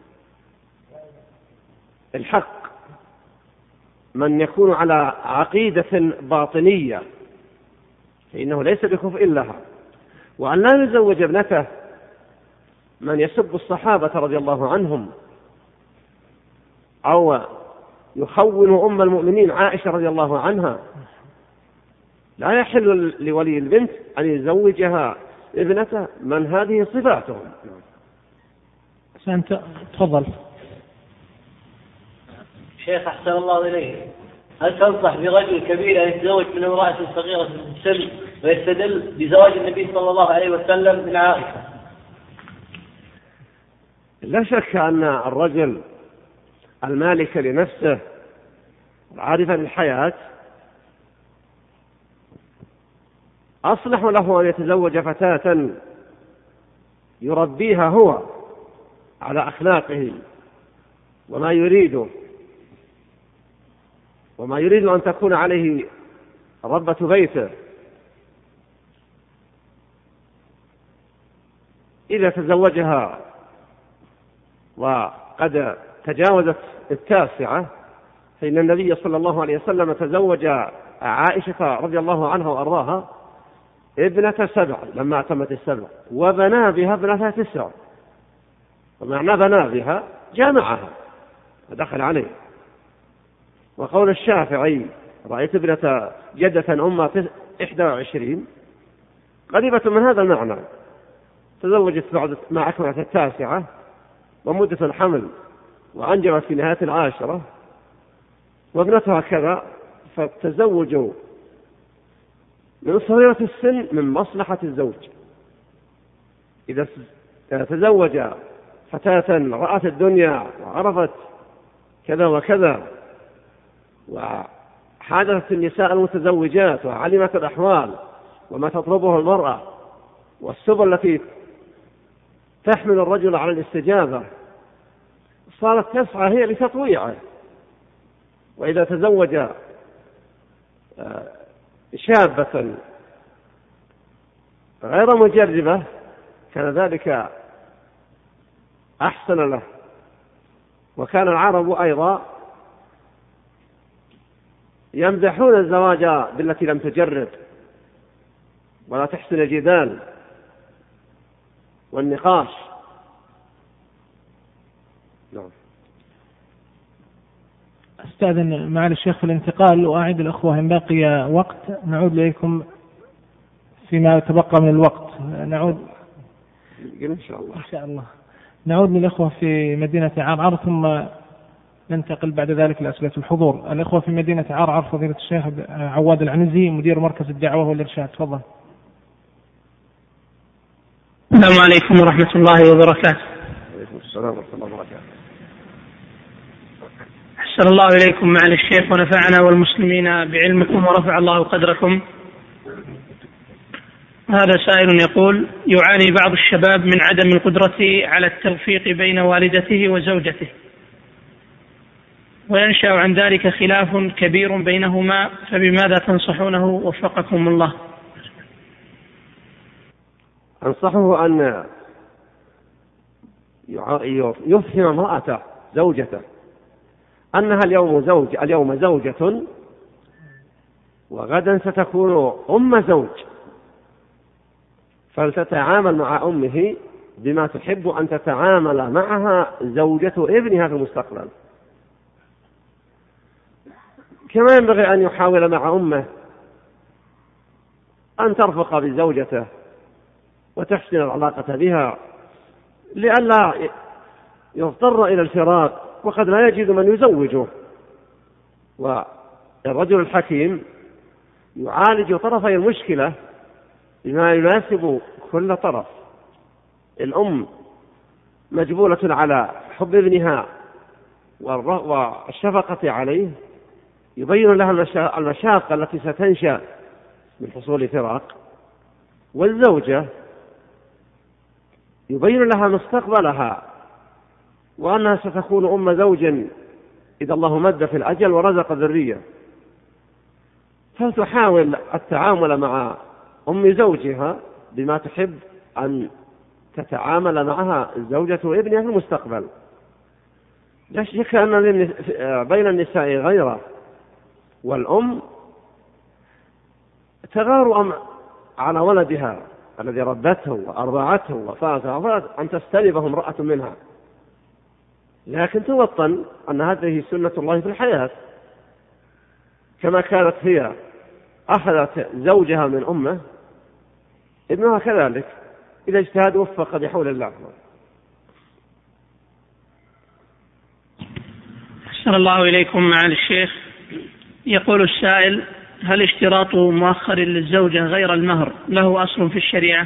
B: الحق، من يكون على عقيدة باطنية فإنه ليس بكفء لها، وأن لا يزوج ابنته من يسب الصحابة رضي الله عنهم أو يخون أم المؤمنين عائشة رضي الله عنها. لا يحل لولي البنت أن يزوجها ابنته من هذه صفاتهم.
A: أنت تفضل.
E: شيخ أحسن الله إليه، هل تنصح برجل كبير أن يتزوج من امرأة صغيرة في السن ويستدل بزواج النبي صلى الله عليه وسلم من عائشة؟
B: لا شك أن الرجل المالك لنفسه عارفا الحياة أصلح له أن يتزوج فتاة يربيها هو على أخلاقه وما يريد أن تكون عليه ربة بيته. إذا تزوجها وقد تجاوزت 9 فإن النبي صلى الله عليه وسلم تزوج عائشة رضي الله عنها وأرضاها ابنة 7 لما أتمت 7 وبنى بها ابنة 9، ومعنى بنى بها جامعها ودخل عليه. وقول الشافعي رأيت ابنة جدة أمها 21 قريبة من هذا المعنى، تزوجت بعد مع أكملت 9 ومدة الحمل وأنجبت في نهاية 10 وابنتها كذا. فالتزوج من صغيرة السن من مصلحة الزوج. إذا تزوج فتاة رأت الدنيا وعرفت كذا وكذا وحادثت النساء المتزوجات وعلمت الأحوال وما تطلبه المرأة والسبل التي تحمل الرجل على الاستجابة، صارت تسعى هي لتطويعه. وإذا تزوج شابة غير مجربة كان ذلك أحسن له. وكان العرب أيضا يمدحون الزواج بالتي لم تجرب ولا تحسن الجدال والنقاش. نعم.
A: أستاذن معالي الشيخ في الانتقال وأعد الأخوة إن بقي وقت نعود إليكم فيما تبقى من الوقت. نعود
B: إن شاء الله.
A: نعود للأخوة في مدينة عرعر ثم ننتقل بعد ذلك لأسئلة الحضور. الأخوة في مدينة عرعر فضيلة الشيخ عواد العنزي مدير مركز الدعوة والإرشاد، تفضل.
F: السلام عليكم ورحمة الله وبركاته.
B: وعليكم السلام ورحمة الله وبركاته.
F: أحسن الله إليكم معالي الشيخ ونفعنا والمسلمين بعلمكم ورفع الله قدركم. هذا سائل يقول: يعاني بعض الشباب من عدم القدرة على التوفيق بين والدته وزوجته، وينشأ عن ذلك خلاف كبير بينهما، فبماذا تنصحونه وفقكم الله؟
B: أنصحه أن يفهم امرأته زوجته أنها اليوم زوجة وغدا ستكون أم زوج، فلتتعامل مع أمه بما تحب أن تتعامل معها زوجة ابنها في المستقبل. كما ينبغي أن يحاول مع أمه أن ترفق بزوجته وتحسن العلاقة بها لئلا يضطر إلى الفراق وقد لا يجد من يزوجه. والرجل الحكيم يعالج طرفي المشكلة بما يناسب كل طرف. الأم مجبولة على حب ابنها والشفقة عليه، يبين لها المشاق التي ستنشأ من حصول فراق، والزوجة يبين لها مستقبلها وأنها ستكون أم زوج إذا الله مد في الأجل ورزق ذرية، فتحاول التعامل مع أم زوجها بما تحب أن تتعامل معها زوجة ابنها في المستقبل. لا شك أن بين النساء غيره، والأم تغار على ولدها الذي ربته وأرضعته وفاتها أن تستلبه امرأة منها، لكن توطن أن هذه سنة الله في الحياة، كما كانت هي أخذت زوجها من أمه، ابنها كذلك إذا اجتهد وفق بحول الله.
F: أحسن الله إليكم معالي الشيخ. يقول السائل: هل اشتراط مؤخر للزوجة غير المهر له أصل في الشريعة؟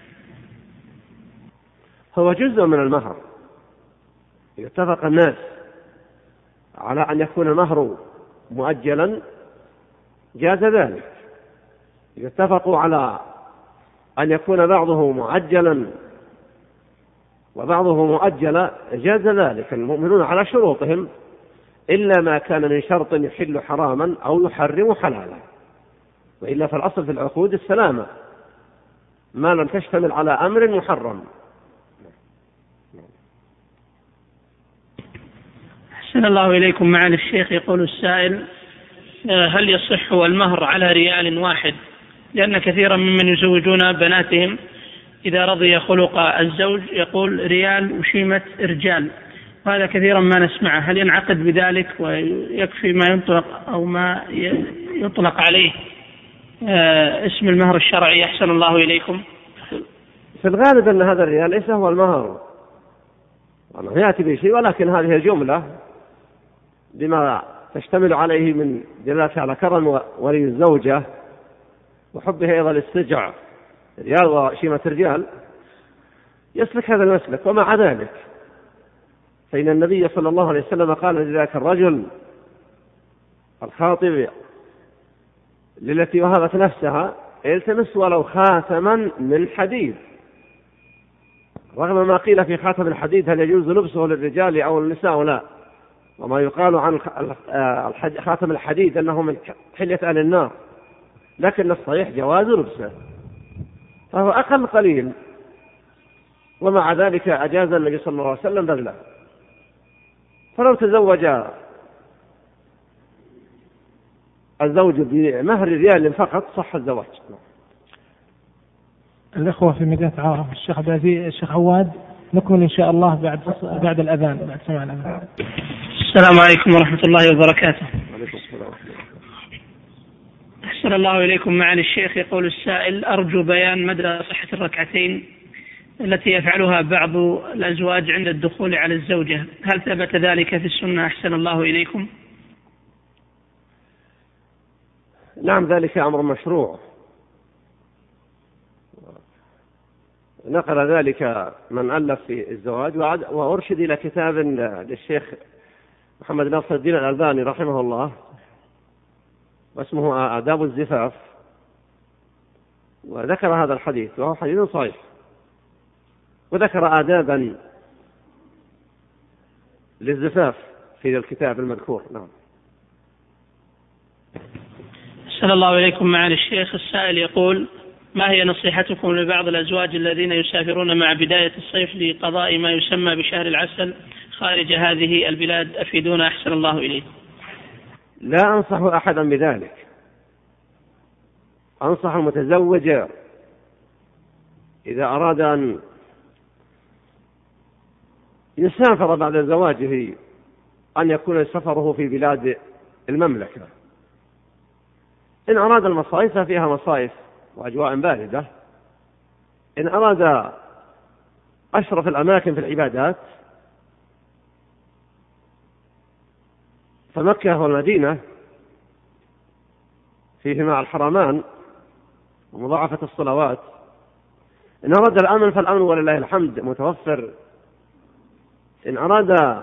B: هو جزء من المهر. إذا اتفق الناس على أن يكون المهر مؤجلا جاز ذلك، إذا اتفقوا على أن يكون بعضه معجلا وبعضه مؤجلا جاز ذلك. المؤمنون على شروطهم إلا ما كان من شرط يحل حراما أو يحرم حلالا، وإلا فالأصل في العقود السلامة ما لم تشتمل على أمر محرم.
F: أحسن الله إليكم معالي الشيخ. يقول السائل: هل يصح المهر على ريال واحد؟ لأن كثيرا ممن يزوجون بناتهم إذا رضي خلق الزوج يقول ريال وشيمة رجال، وهذا كثيرا ما نسمعه. هل ينعقد بذلك ويكفي ما ينطلق أو ما يطلق عليه اسم المهر الشرعي؟ أحسن الله إليكم.
B: في الغالب أن هذا الريال ليس هو المهر، وأنه يأتي بشيء، ولكن هذه الجملة بما تشتمل عليه من دلالة على كرم ولي الزوجة وحبه أيضا للسجع ريال وشيمة رجال يسلك هذا المسلك. ومع ذلك فإن النبي صلى الله عليه وسلم قال لذاك الرجل الخاطب للتي وهبت نفسها: التمس ولو خاتما من حديد. رغم ما قيل في خاتم الحديد هل يجوز لبسه للرجال أو النساء لا، وما يقال عن خاتم الحديد أنه من حلية أهل النار، لكن الصحيح جواز لبسه، فهو أقل قليل. ومع ذلك أجاز النبي صلى الله عليه وسلم بذله. فلو تزوج الزوج بمهر ريال فقط صح الزواج.
A: الأخوة في مدينة عارف الشيخ عبد العزيز الشيخ عواد، نكمل إن شاء الله بعد الأذان، بعد سماع الأذان.
F: السلام عليكم ورحمة الله وبركاته.
B: عليكم السلام.
F: أحسن الله إليكم معالي الشيخ. يقول السائل: أرجو بيان مدى صحة الركعتين التي يفعلها بعض الأزواج عند الدخول على الزوجة، هل ثبت ذلك في السنة؟ أحسن الله إليكم.
B: نعم، ذلك أمر مشروع، نقل ذلك من ألف في الزواج، وأرشد إلى كتاب للشيخ محمد ناصر الدين الألباني رحمه الله واسمه آداب الزفاف، وذكر هذا الحديث وهو حديث صحيح، وذكر آدابا للزفاف في الكتاب المذكور. نعم.
F: أحسن الله إليكم معالي الشيخ. السائل يقول: ما هي نصيحتكم لبعض الأزواج الذين يسافرون مع بداية الصيف لقضاء ما يسمى بشهر العسل خارج هذه البلاد؟ أفيدونا أحسن الله إليكم.
B: لا أنصح أحدا بذلك. أنصح المتزوج إذا أراد أن يسافر بعد زواجه أن يكون سفره في بلاد المملكة. إن أراد المصائف فيها مصائف وأجواء باردة، إن أراد أشرف الأماكن في العبادات فمكة والمدينة فيهما الحرمان ومضاعفة الصلوات. إن أراد الأمن فالأمن ولله الحمد متوفر. إن أراد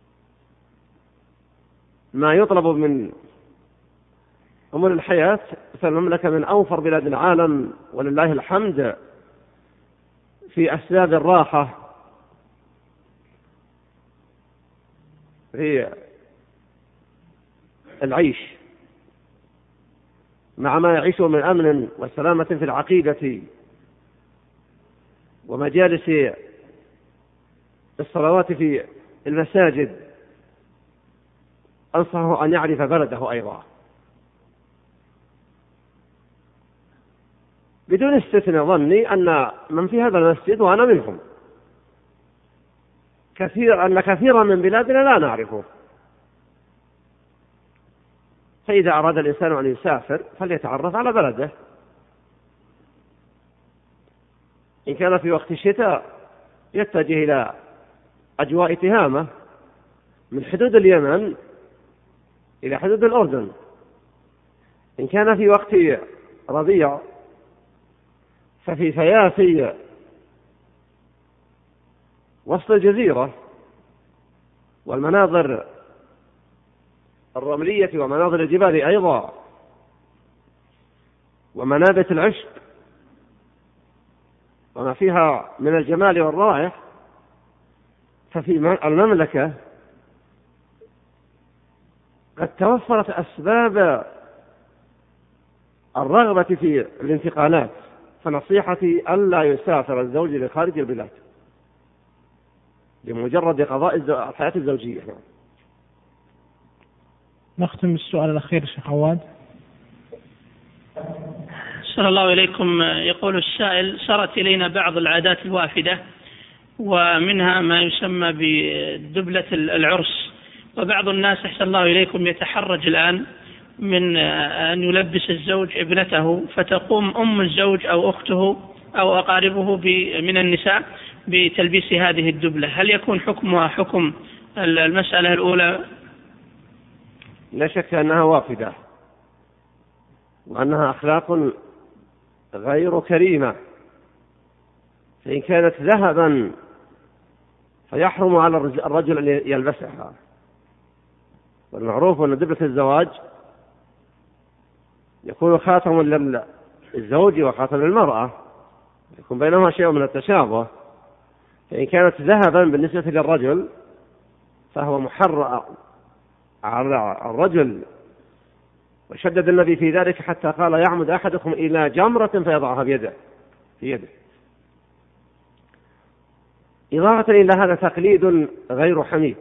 B: ما يطلب من أمور الحياة فالمملكة من أوفر بلاد العالم ولله الحمد في أسباب الراحة في العيش مع ما يعيشه من أمن وسلامة في العقيدة ومجالس الصلوات في المساجد. أنصحه أن يعرف بلده أيضا بدون استثناء. ظني أن من في هذا المسجد وأنا منهم كثيرا من بلادنا لا نعرفه. فإذا أراد الإنسان أن يسافر فليتعرف على بلده. إن كان في وقت الشتاء يتجه إلى أجواء تهامة من حدود اليمن إلى حدود الأردن. إن كان في وقت ربيع ففي فيافي وسط الجزيرة والمناظر الرملية ومناظر الجبال أيضا ومنابت العشب وما فيها من الجمال والروائح. ففي المملكة قد توفرت أسباب الرغبة في الانتقالات. فنصيحتي ألا يسافر الزوج لخارج البلاد بمجرد قضاء الحياة الزوجية.
A: نختم بالسؤال الأخير شيخ عواد.
F: صلى الله إليكم. يقول السائل: صارت إلينا بعض العادات الوافدة ومنها ما يسمى بدبلة العرس، وبعض الناس أحسن الله إليكم يتحرج الآن من أن يلبس الزوج ابنته، فتقوم أم الزوج أو أخته أو أقاربه من النساء بتلبيس هذه الدبلة. هل يكون حكمها حكم المسألة الأولى؟
B: لا شك أنها وافدة وأنها أخلاق غير كريمة. فإن كانت ذهبا فيحرم على الرجل أن يلبسها. والمعروف أن دبلة الزواج يكون خاتم للزوج وخاتم للمرأة، يكون بينهما شيء من التشابه. فإن كانت ذهبا بالنسبة للرجل فهو محرم على الرجل، وشدد النبي في ذلك حتى قال: يعمد أحدكم إلى جمرة فيضعها في يده. إضافة إلى هذا تقليد غير حميد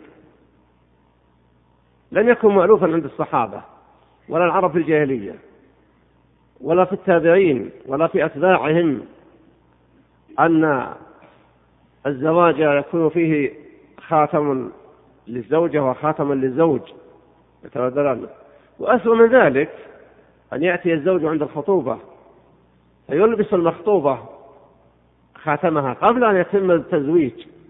B: لم يكن مألوفا عند الصحابة ولا العرب في الجاهلية ولا في التابعين ولا في أتباعهم أن الزواج يكون فيه خاتم للزوجة وخاتم للزوج يتبادلان. وأسوأ من ذلك أن يأتي الزوج عند الخطوبة فيلبس المخطوبة خاتمها قبل أن يتم التزويج،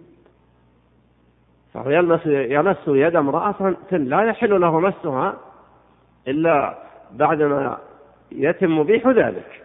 B: فهو يمس يد امرأة لا يحل له مسها إلا بعدما يتم مبيح ذلك.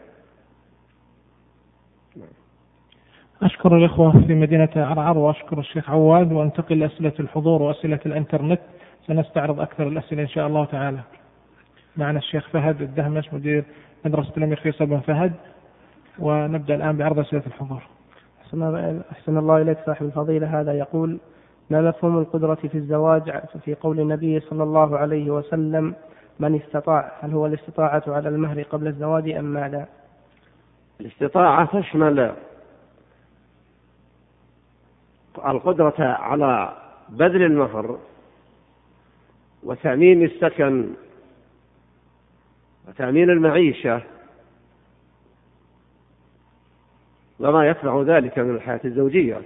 A: أشكر الإخوة في مدينة عرعر وأشكر الشيخ عواد، وانتقل لأسئلة الحضور وأسئلة الإنترنت. سنستعرض أكثر الأسئلة إن شاء الله تعالى. معنا الشيخ فهد الدهمش مدير مدرسة الأمير فيصل بن فهد، ونبدأ الآن بعرض أسئلة الحضور.
G: أحسن الله إليك صاحب الفضيلة. هذا يقول: ما مفهوم القدرة في الزواج في قول النبي صلى الله عليه وسلم: من استطاع؟ هل هو الاستطاعة على المهر قبل الزواج أم ماذا؟
B: الاستطاعة تشمل القدرة على بذل المهر وتأمين السكن وتأمين المعيشة وما يتبع ذلك من الحياة الزوجية.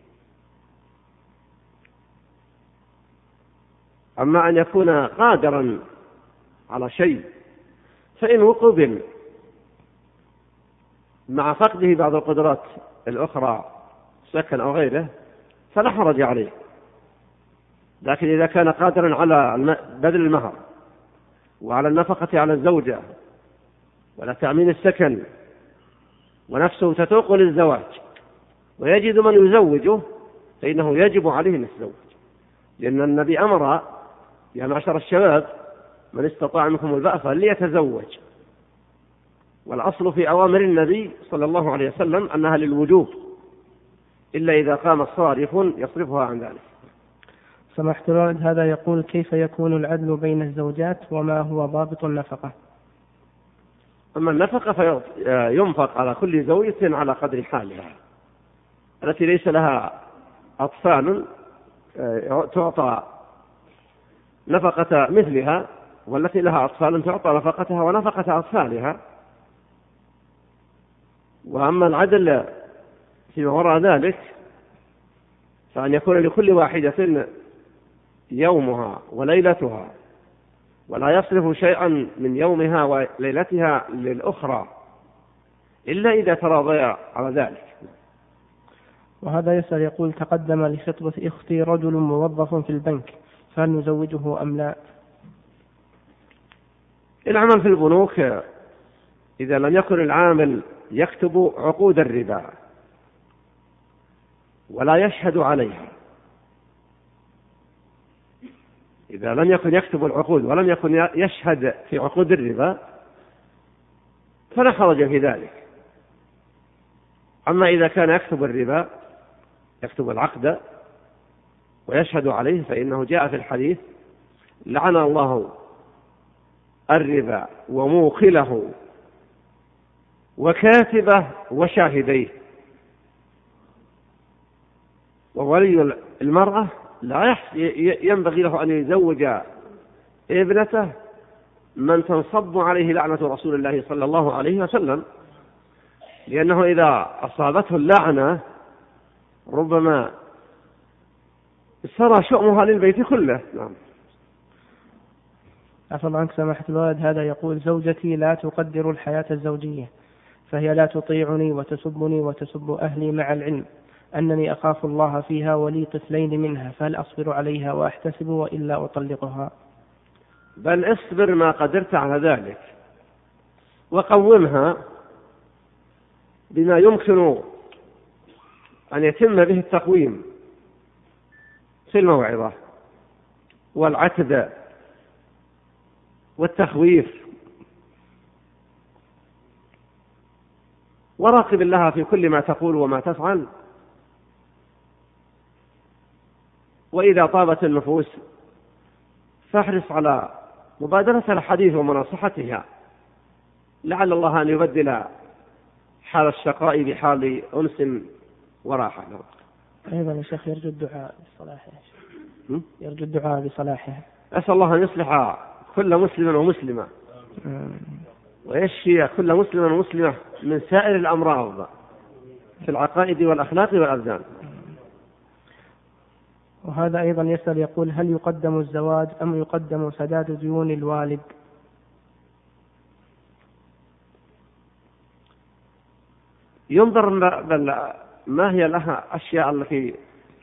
B: أما أن يكون قادرا على شيء فإن وقب مع فقده بعض القدرات الأخرى سكن أو غيره فلا حرج عليه. لكن إذا كان قادرا على بذل المهر وعلى النفقة على الزوجة وعلى تأمين السكن ونفسه تتوق للزواج ويجد من يزوجه فإنه يجب عليه أن يتزوج، لأن النبي أمر: يا معشر الشباب من استطاع منكم الباءة فليتزوج. والأصل في أوامر النبي صلى الله عليه وسلم أنها للوجوب إلا إذا قام صارف يصرفها عن ذلك.
G: سمحت الوالد هذا يقول كيف يكون العدل بين الزوجات وما هو ضابط النفقة؟
B: أما النفقة فينفق على كل زوجة على قدر حالها، التي ليس لها أطفال تعطى نفقة مثلها، والتي لها أطفال تعطى نفقتها ونفقة أطفالها. وأما العدل فيما وراء ذلك فأن يكون لكل واحدة يومها وليلتها، ولا يصرف شيئا من يومها وليلتها للأخرى إلا إذا تراضيا على ذلك.
G: وهذا يسأل يقول تقدم لخطبة أختي رجل موظف في البنك، فهل نزوجه أم لا؟
B: العمل في البنوك إذا لم يكن العامل يكتب عقود الربا ولا يشهد عليها، إذا لم يكن يكتب العقود ولم يكن يشهد في عقود الربا فلا حرج في ذلك. أما إذا كان يكتب الربا، يكتب العقد ويشهد عليه، فإنه جاء في الحديث: لعن الله الربا وموكله وكاتبه وشاهديه. وولي المرأة لا ينبغي له أن يزوج ابنته من تنصب عليه لعنة رسول الله صلى الله عليه وسلم، لأنه إذا أصابته اللعنة ربما سرى شؤمها للبيت كله. نعم.
G: عفوا عنك سماحة الوالد هذا يقول زوجتي لا تقدر الحياة الزوجية، فهي لا تطيعني وتسبني وتسب أهلي، مع العلم أنني أخاف الله فيها ولي طفلين منها، فهل أصبر عليها وأحتسب وإلا أطلقها؟
B: بل اصبر ما قدرت على ذلك، وقومها بما يمكن أن يتم به التقويم في الموعظة والعتب والتخويف، وراقب الله في كل ما تقول وما تفعل. وإذا طابت النفوس فاحرص على مبادرة الحديث ومناصحتها، لعل الله أن يبدل حال الشقاء بحال أنس وراحة.
G: أيضا يا شيخ يرجو الدعاء بصلاحه، يرجو الدعاء بصلاحه.
B: أسأل الله أن يصلح كل مسلم ومسلمة ويشفي كل مسلم ومسلمة من سائر الأمراض في العقائد والأخلاق والأبدان.
G: وهذا أيضا يسأل يقول هل يقدم الزواج أم يقدم سداد ديون الوالد؟
B: ينظر ما هي لها أشياء التي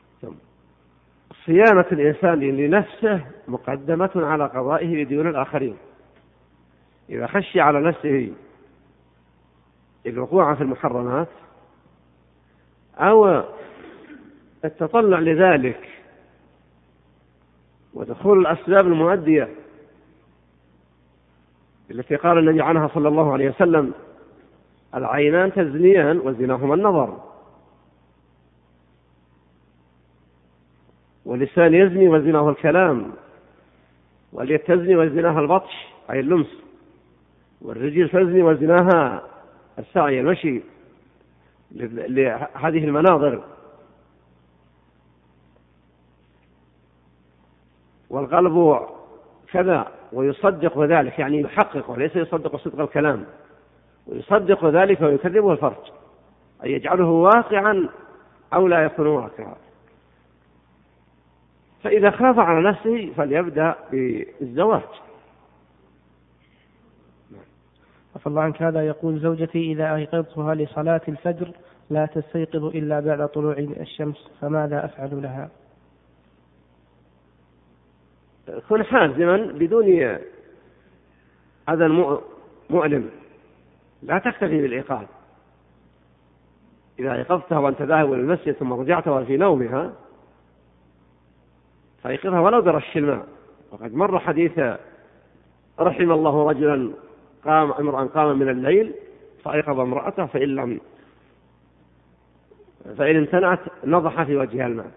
B: صيانة الإنسان لنفسه مقدمة على قضائه لديون الآخرين. إذا خشي على نفسه الوقوع في المحرمات أو التطلع لذلك ودخول الأسباب المؤدية التي قال النبي عنها صلى الله عليه وسلم: العينان تزنيان وزناهما النظر، واللسان يزني وزناه الكلام، واليد تزني وزناها البطش أي اللمس، والرجل تزني وزناها السعي المشي لهذه المناظر، والقلب كذا ويصدق ذلك، يعني يحقق وليس يصدق صدق الكلام، ويصدق ذلك ويكذبه الفرج، أي يجعله واقعا أو لا يكون واقعا. فإذا خاف على نفسه فليبدأ بالزواج.
G: عفى الله عنك هذا يقول زوجتي إذا أيقظتها لصلاة الفجر لا تستيقظ إلا بعد طلوع الشمس، فماذا أفعل لها؟
B: كن حازما بدون أذى مؤلم، لا تكتفي بالإيقاظ. إذا أيقظتها وأنت ذاهب إلى المسجد ثم رجعت وفي نومها فأيقظها ولو برش الماء. وقد مر حديث: رحم الله رجلا امرأ قام من الليل فأيقظ امرأته فإن امتنعت نضح في وجهها الماء.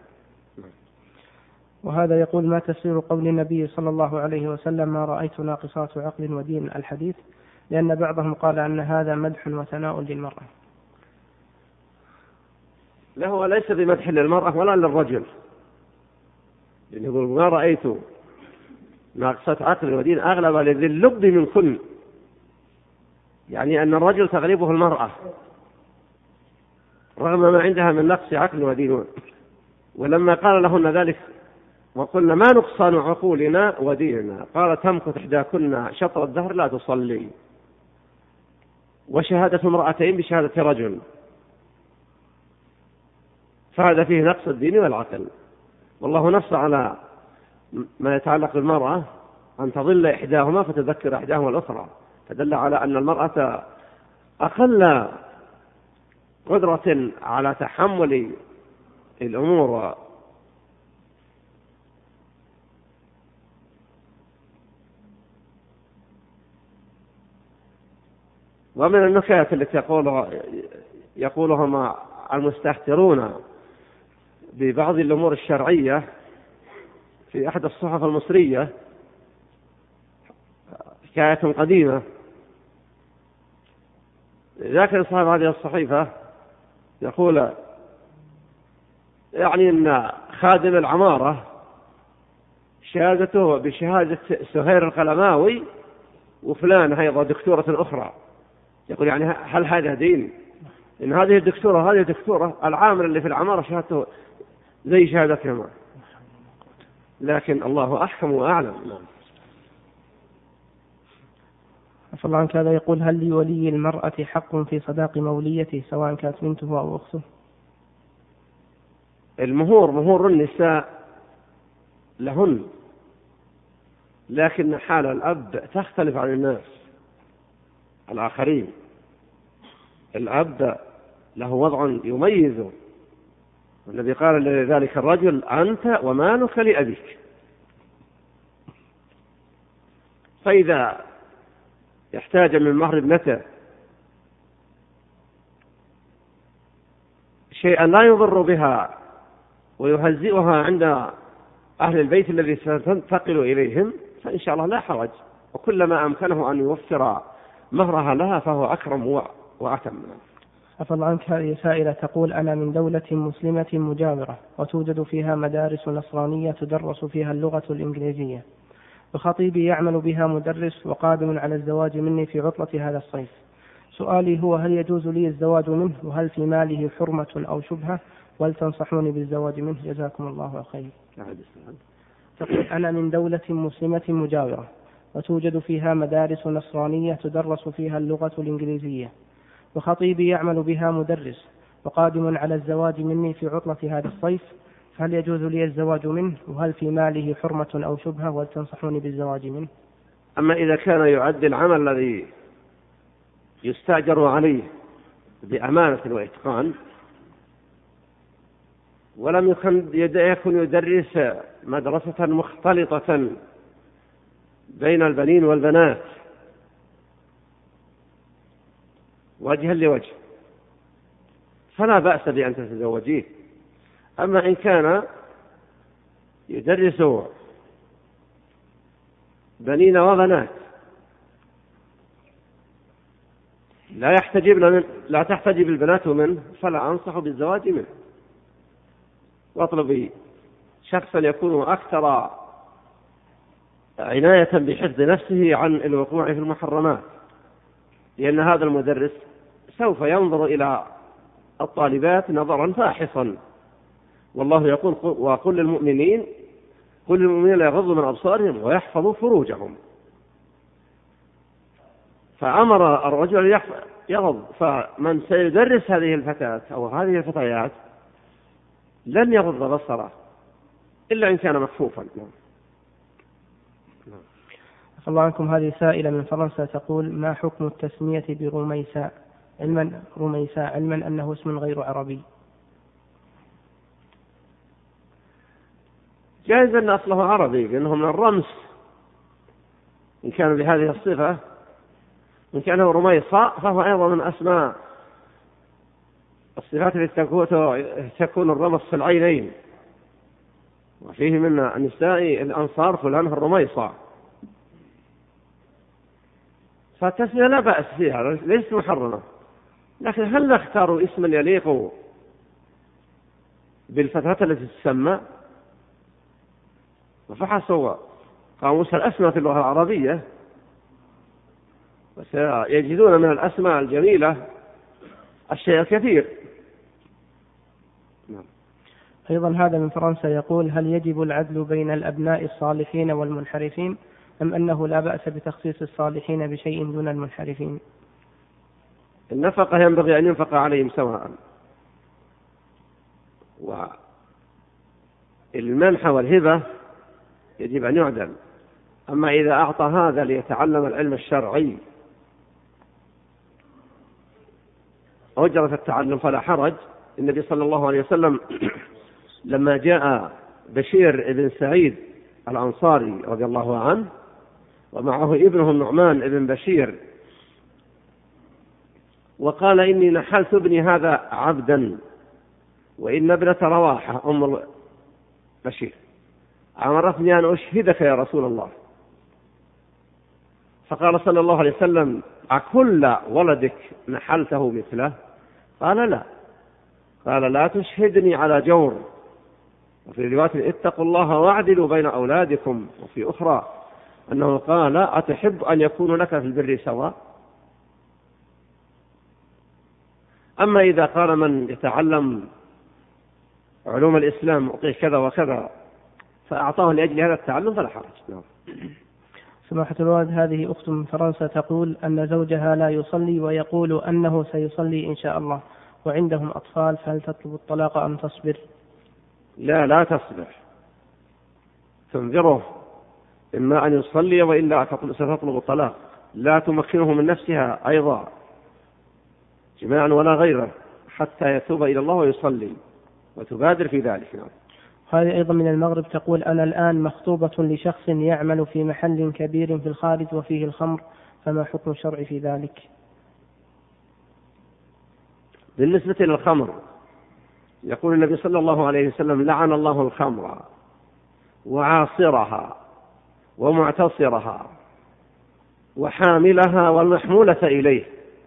G: وهذا يقول: ما تفسير قول النبي صلى الله عليه وسلم: ما رأيت ناقصات عقل ودين الحديث؟ لأن بعضهم قال أن هذا مدح وثناء للمرأة.
B: لا، هو ليس بمدح للمرأة ولا للرجل، يعني يقول: ما رأيت ناقصات عقل ودين أغلب لذي اللب من كل، يعني أن الرجل تغلبه المرأة رغم ما عندها من نقص عقل ودين. ولما قال لهن ذلك وقلنا: ما نقصان عقولنا وديننا؟ قال: تمكث إحداكن شطر الدهر لا تصلي، وشهادة امرأتين بشهادة رجل، فهذا فيه نقص الدين والعقل. والله نص على ما يتعلق بالمرأة أن تضل إحداهما فتذكر إحداهما الأخرى، فدل على أن المرأة أقل قدرة على تحمل الأمور. ومن النكات التي يقولها المستهترون ببعض الأمور الشرعية في أحد الصحف المصرية حكاية قديمة، ذاكر صاحب هذه الصحيفة يقول يعني أن خادم العمارة شهادته بشهادة سهير القلماوي وفلان أيضا دكتورة أخرى. يقول: يعني هل هذا دين؟ إن هذه الدكتورة العامل اللي في العمارة شهادته زي شهادتهما، لكن الله أحكم وأعلم.
G: عفوا عنك، هذا يقول: هل لولي المرأة حق في صداق موليته سواء كانت بنته أو أخته؟
B: مهور النساء لهن، لكن حال الأب تختلف عن الناس الآخرين. الأب له وضع يميزه، والنبي قال لذلك الرجل: أنت ومالك لأبيك. فإذا يحتاج من مهر ابنته شيئا لا يضر بها ويهزئها عند أهل البيت الذي ستنتقل إليهم، فإن شاء الله لا حرج، وكلما أمكنه أن يوفر مهرها لها فهو أكرم وأتم.
G: عفوا عنك، هذه سائلة تقول: أنا من دولة مسلمة مجاورة وتوجد فيها مدارس نصرانية تدرس فيها اللغة الإنجليزية، وخطيبي يعمل بها مدرس وقادم على الزواج مني في عطلة هذا الصيف. سؤالي هو: هل يجوز لي الزواج منه؟ وهل في ماله حرمة أو شبهة؟ وهل تنصحوني بالزواج منه؟ جزاكم الله خير. تقول: أنا من دولة مسلمة مجاورة وتوجد فيها مدارس نصرانية تدرس فيها اللغة الإنجليزية، وخطيبي يعمل بها مدرس وقادم على الزواج مني في عطلة هذا الصيف، فهل يجوز لي الزواج منه؟ وهل في ماله حرمة أو شبهة؟ وهل تنصحوني بالزواج منه؟
B: أما إذا كان يؤدي العمل الذي يستأجر عليه بأمانة وإتقان، ولم يكن يدرس مدرسة مختلطة بين البنين والبنات وجها لوجه، فلا بأس بأن تتزوجيه. أما إن كان يدرس بنين وبنات لا تحتجب البنات منه، فلا أنصح بالزواج منه، واطلبي شخصا يكون أكثر عناية بحفظ نفسه عن الوقوع في المحرمات، لأن هذا المدرس سوف ينظر إلى الطالبات نظرا فاحصا، والله يقول: وقل للمؤمنين يغضوا من أبصارهم ويحفظوا فروجهم. فأمر الرجل يغض، فمن سيدرس هذه الفتاة أو هذه الفتيات لن يغض بصره إلا إن كان مكفوفا.
G: الله عنكم، هذه سائلة من فرنسا تقول: ما حكم التسمية برميساء علما أنه اسم غير عربي؟
B: جائز أن أصله عربي، لأنه من الرمس إن كان بهذه الصفة، إن كان رميصاء فهو أيضا من أسماء الصفات التي تكون الرمص في العينين، وفيه من النساء الأنصار فلان الرميصاء، فالتسمية لا بأس فيها، ليست محرمة. لكن هل نختار اسما يليق بالفتاة التي تسمى؟ وفحصوا قاموس الأسماء في اللغة العربية وسيجدون من الأسماء الجميلة الشيء الكثير.
G: أيضا هذا من فرنسا يقول: هل يجب العدل بين الأبناء الصالحين والمنحرفين، أم أنه لا بأس بتخصيص الصالحين بشيء دون المنحرفين؟
B: النفقة ينبغي أن ينفق عليهم سواء، والمنحة والهبة يجب أن يعدل. أما إذا أعطى هذا ليتعلم العلم الشرعي أجرة التعلم فلا حرج. النبي صلى الله عليه وسلم لما جاء بشير بن سعيد الأنصاري رضي الله عنه ومعه ابنه النعمان بن بشير وقال: إني نحلت ابني هذا عبدا، وإن ابنة رواحة أم بشير أمرتني أن أشهدك يا رسول الله. فقال صلى الله عليه وسلم: أكل ولدك نحلته مثله؟ قال: لا. قال: لا تشهدني على جور. وفي رواية: اتقوا الله واعدلوا بين أولادكم. وفي أخرى أنه قال: أتحب أن يكون لك في البر سواء؟ أما إذا قال من يتعلم علوم الإسلام أعطيه كذا وكذا فأعطاه لأجل هذا التعلم فلا حرج.
G: سماحة الوالد، هذه أخت من فرنسا تقول أن زوجها لا يصلي ويقول أنه سيصلي إن شاء الله، وعندهم أطفال، فهل تطلب الطلاق أم تصبر؟
B: لا تصبر، تنذره إما أن يصلي وإلا ستطلب الطلاق. لا تمكنه من نفسها أيضا جماعا ولا غيره حتى يتوب إلى الله ويصلي، وتبادر في ذلك.
G: هذه أيضا من المغرب تقول: أنا الآن مخطوبة لشخص يعمل في محل كبير في الخارج وفيه الخمر، فما حكم الشرع في ذلك؟
B: بالنسبة للخمر يقول النبي صلى الله عليه وسلم: لعن الله الخمر وعاصرها ومعتصرها وحاملها والمحمولة إليه.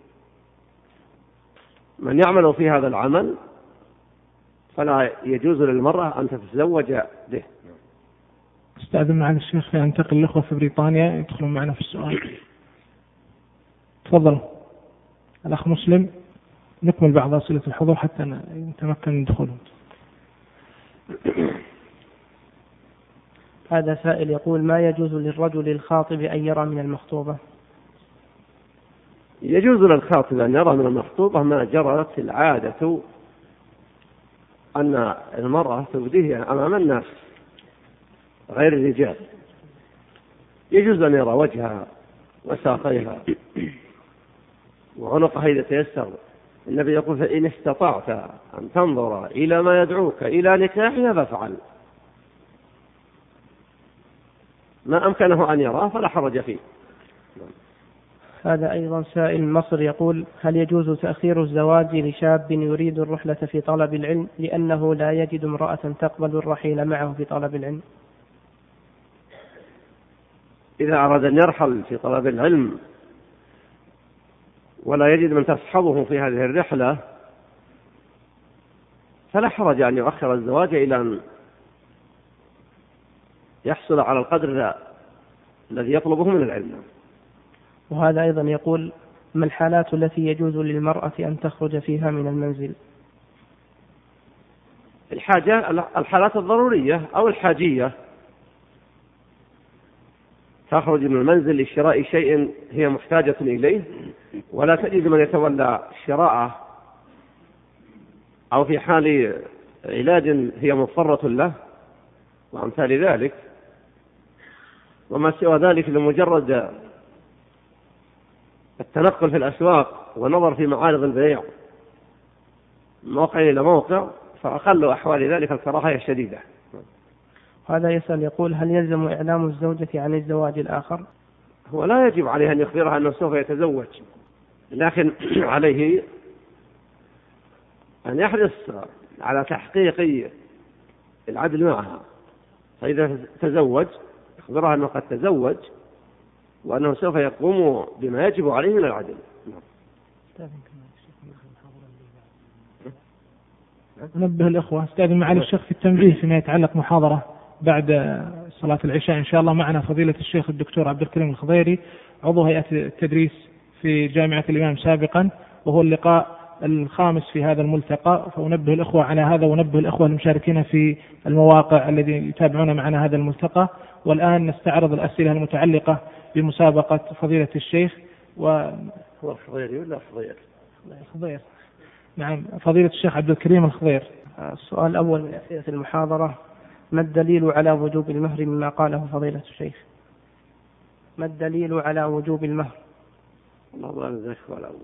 B: من يعمل في هذا العمل فلا يجوز للمرأة أن تتزوج به.
A: استأذن معنا الشيخ ينتقل الأخوة في بريطانيا يدخلون معنا في السؤال. تفضل الأخ مسلم، نكمل بعض أسئلة الحضور حتى نتمكن من دخولهم.
G: هذا سائل يقول: ما يجوز للرجل الخاطب أن يرى من المخطوبة؟
B: يجوز للخاطب أن يرى من المخطوبة ما جرت العادة أن المرأة تبديه أمام الناس غير الرجال. يجوز أن يرى وجهها وساقيها وعنقها إذا تيسر. النبي يقول: فإن استطعت أن تنظر إلى ما يدعوك إلى نكاحها فافعل. ما أمكنه أن يراه فلا حرج فيه.
G: هذا أيضا سائل مصر يقول: هل يجوز تأخير الزواج لشاب يريد الرحلة في طلب العلم لأنه لا يجد امرأة تقبل الرحيل معه في طلب العلم؟
B: إذا أراد أن يرحل في طلب العلم ولا يجد من تصحبه في هذه الرحلة فلا حرج أن يؤخر الزواج إلى أن يحصل على القدر الذي يطلبه من العلم.
G: وهذا أيضا يقول: ما الحالات التي يجوز للمرأة أن تخرج فيها من المنزل؟
B: الحالات الضرورية أو الحاجية. تخرج من المنزل لشراء شيء هي محتاجة إليه ولا تجد من يتولى شراءه، أو في حال علاج هي مضطرة له وأمثال ذلك. وما سوى ذلك لمجرد التنقل في الأسواق والنظر في معارض البيع موقع إلى موقع، فأقل أحوال ذلك الكراهية الشديدة.
G: هذا يسأل يقول: هل يلزم إعلام الزوجة عن الزواج الآخر؟
B: هو لا يجب عليه أن يخبرها أنه سوف يتزوج، لكن عليه أن يحرص على تحقيق العدل معها، فإذا تزوج يخبرها أنه قد تزوج وأنه سوف يقوم بما يجب عليه من العدل.
A: نبه الأخوة، استاذن معالي الشيخ في التنبيه فيما يتعلق محاضرة بعد صلاة العشاء إن شاء الله معنا فضيلة الشيخ الدكتور عبد الكريم الخضيري عضو هيئة التدريس في جامعة الإمام سابقا، وهو اللقاء الخامس في هذا الملتقى، فأنبه الأخوة على هذا ونبه الأخوة المشاركين في المواقع الذين يتابعون معنا هذا الملتقى. والآن نستعرض الأسئلة المتعلقة بمسابقة فضيلة الشيخ هو
B: الخضيري ولا
A: الخضير؟ نعم، فضيلة الشيخ عبد الكريم الخضير.
G: السؤال الأول من أسئلة المحاضرة: ما الدليل على وجوب المهر مما قاله فضيلة الشيخ؟ ما الدليل على وجوب المهر؟
B: الله لا نزكي ولا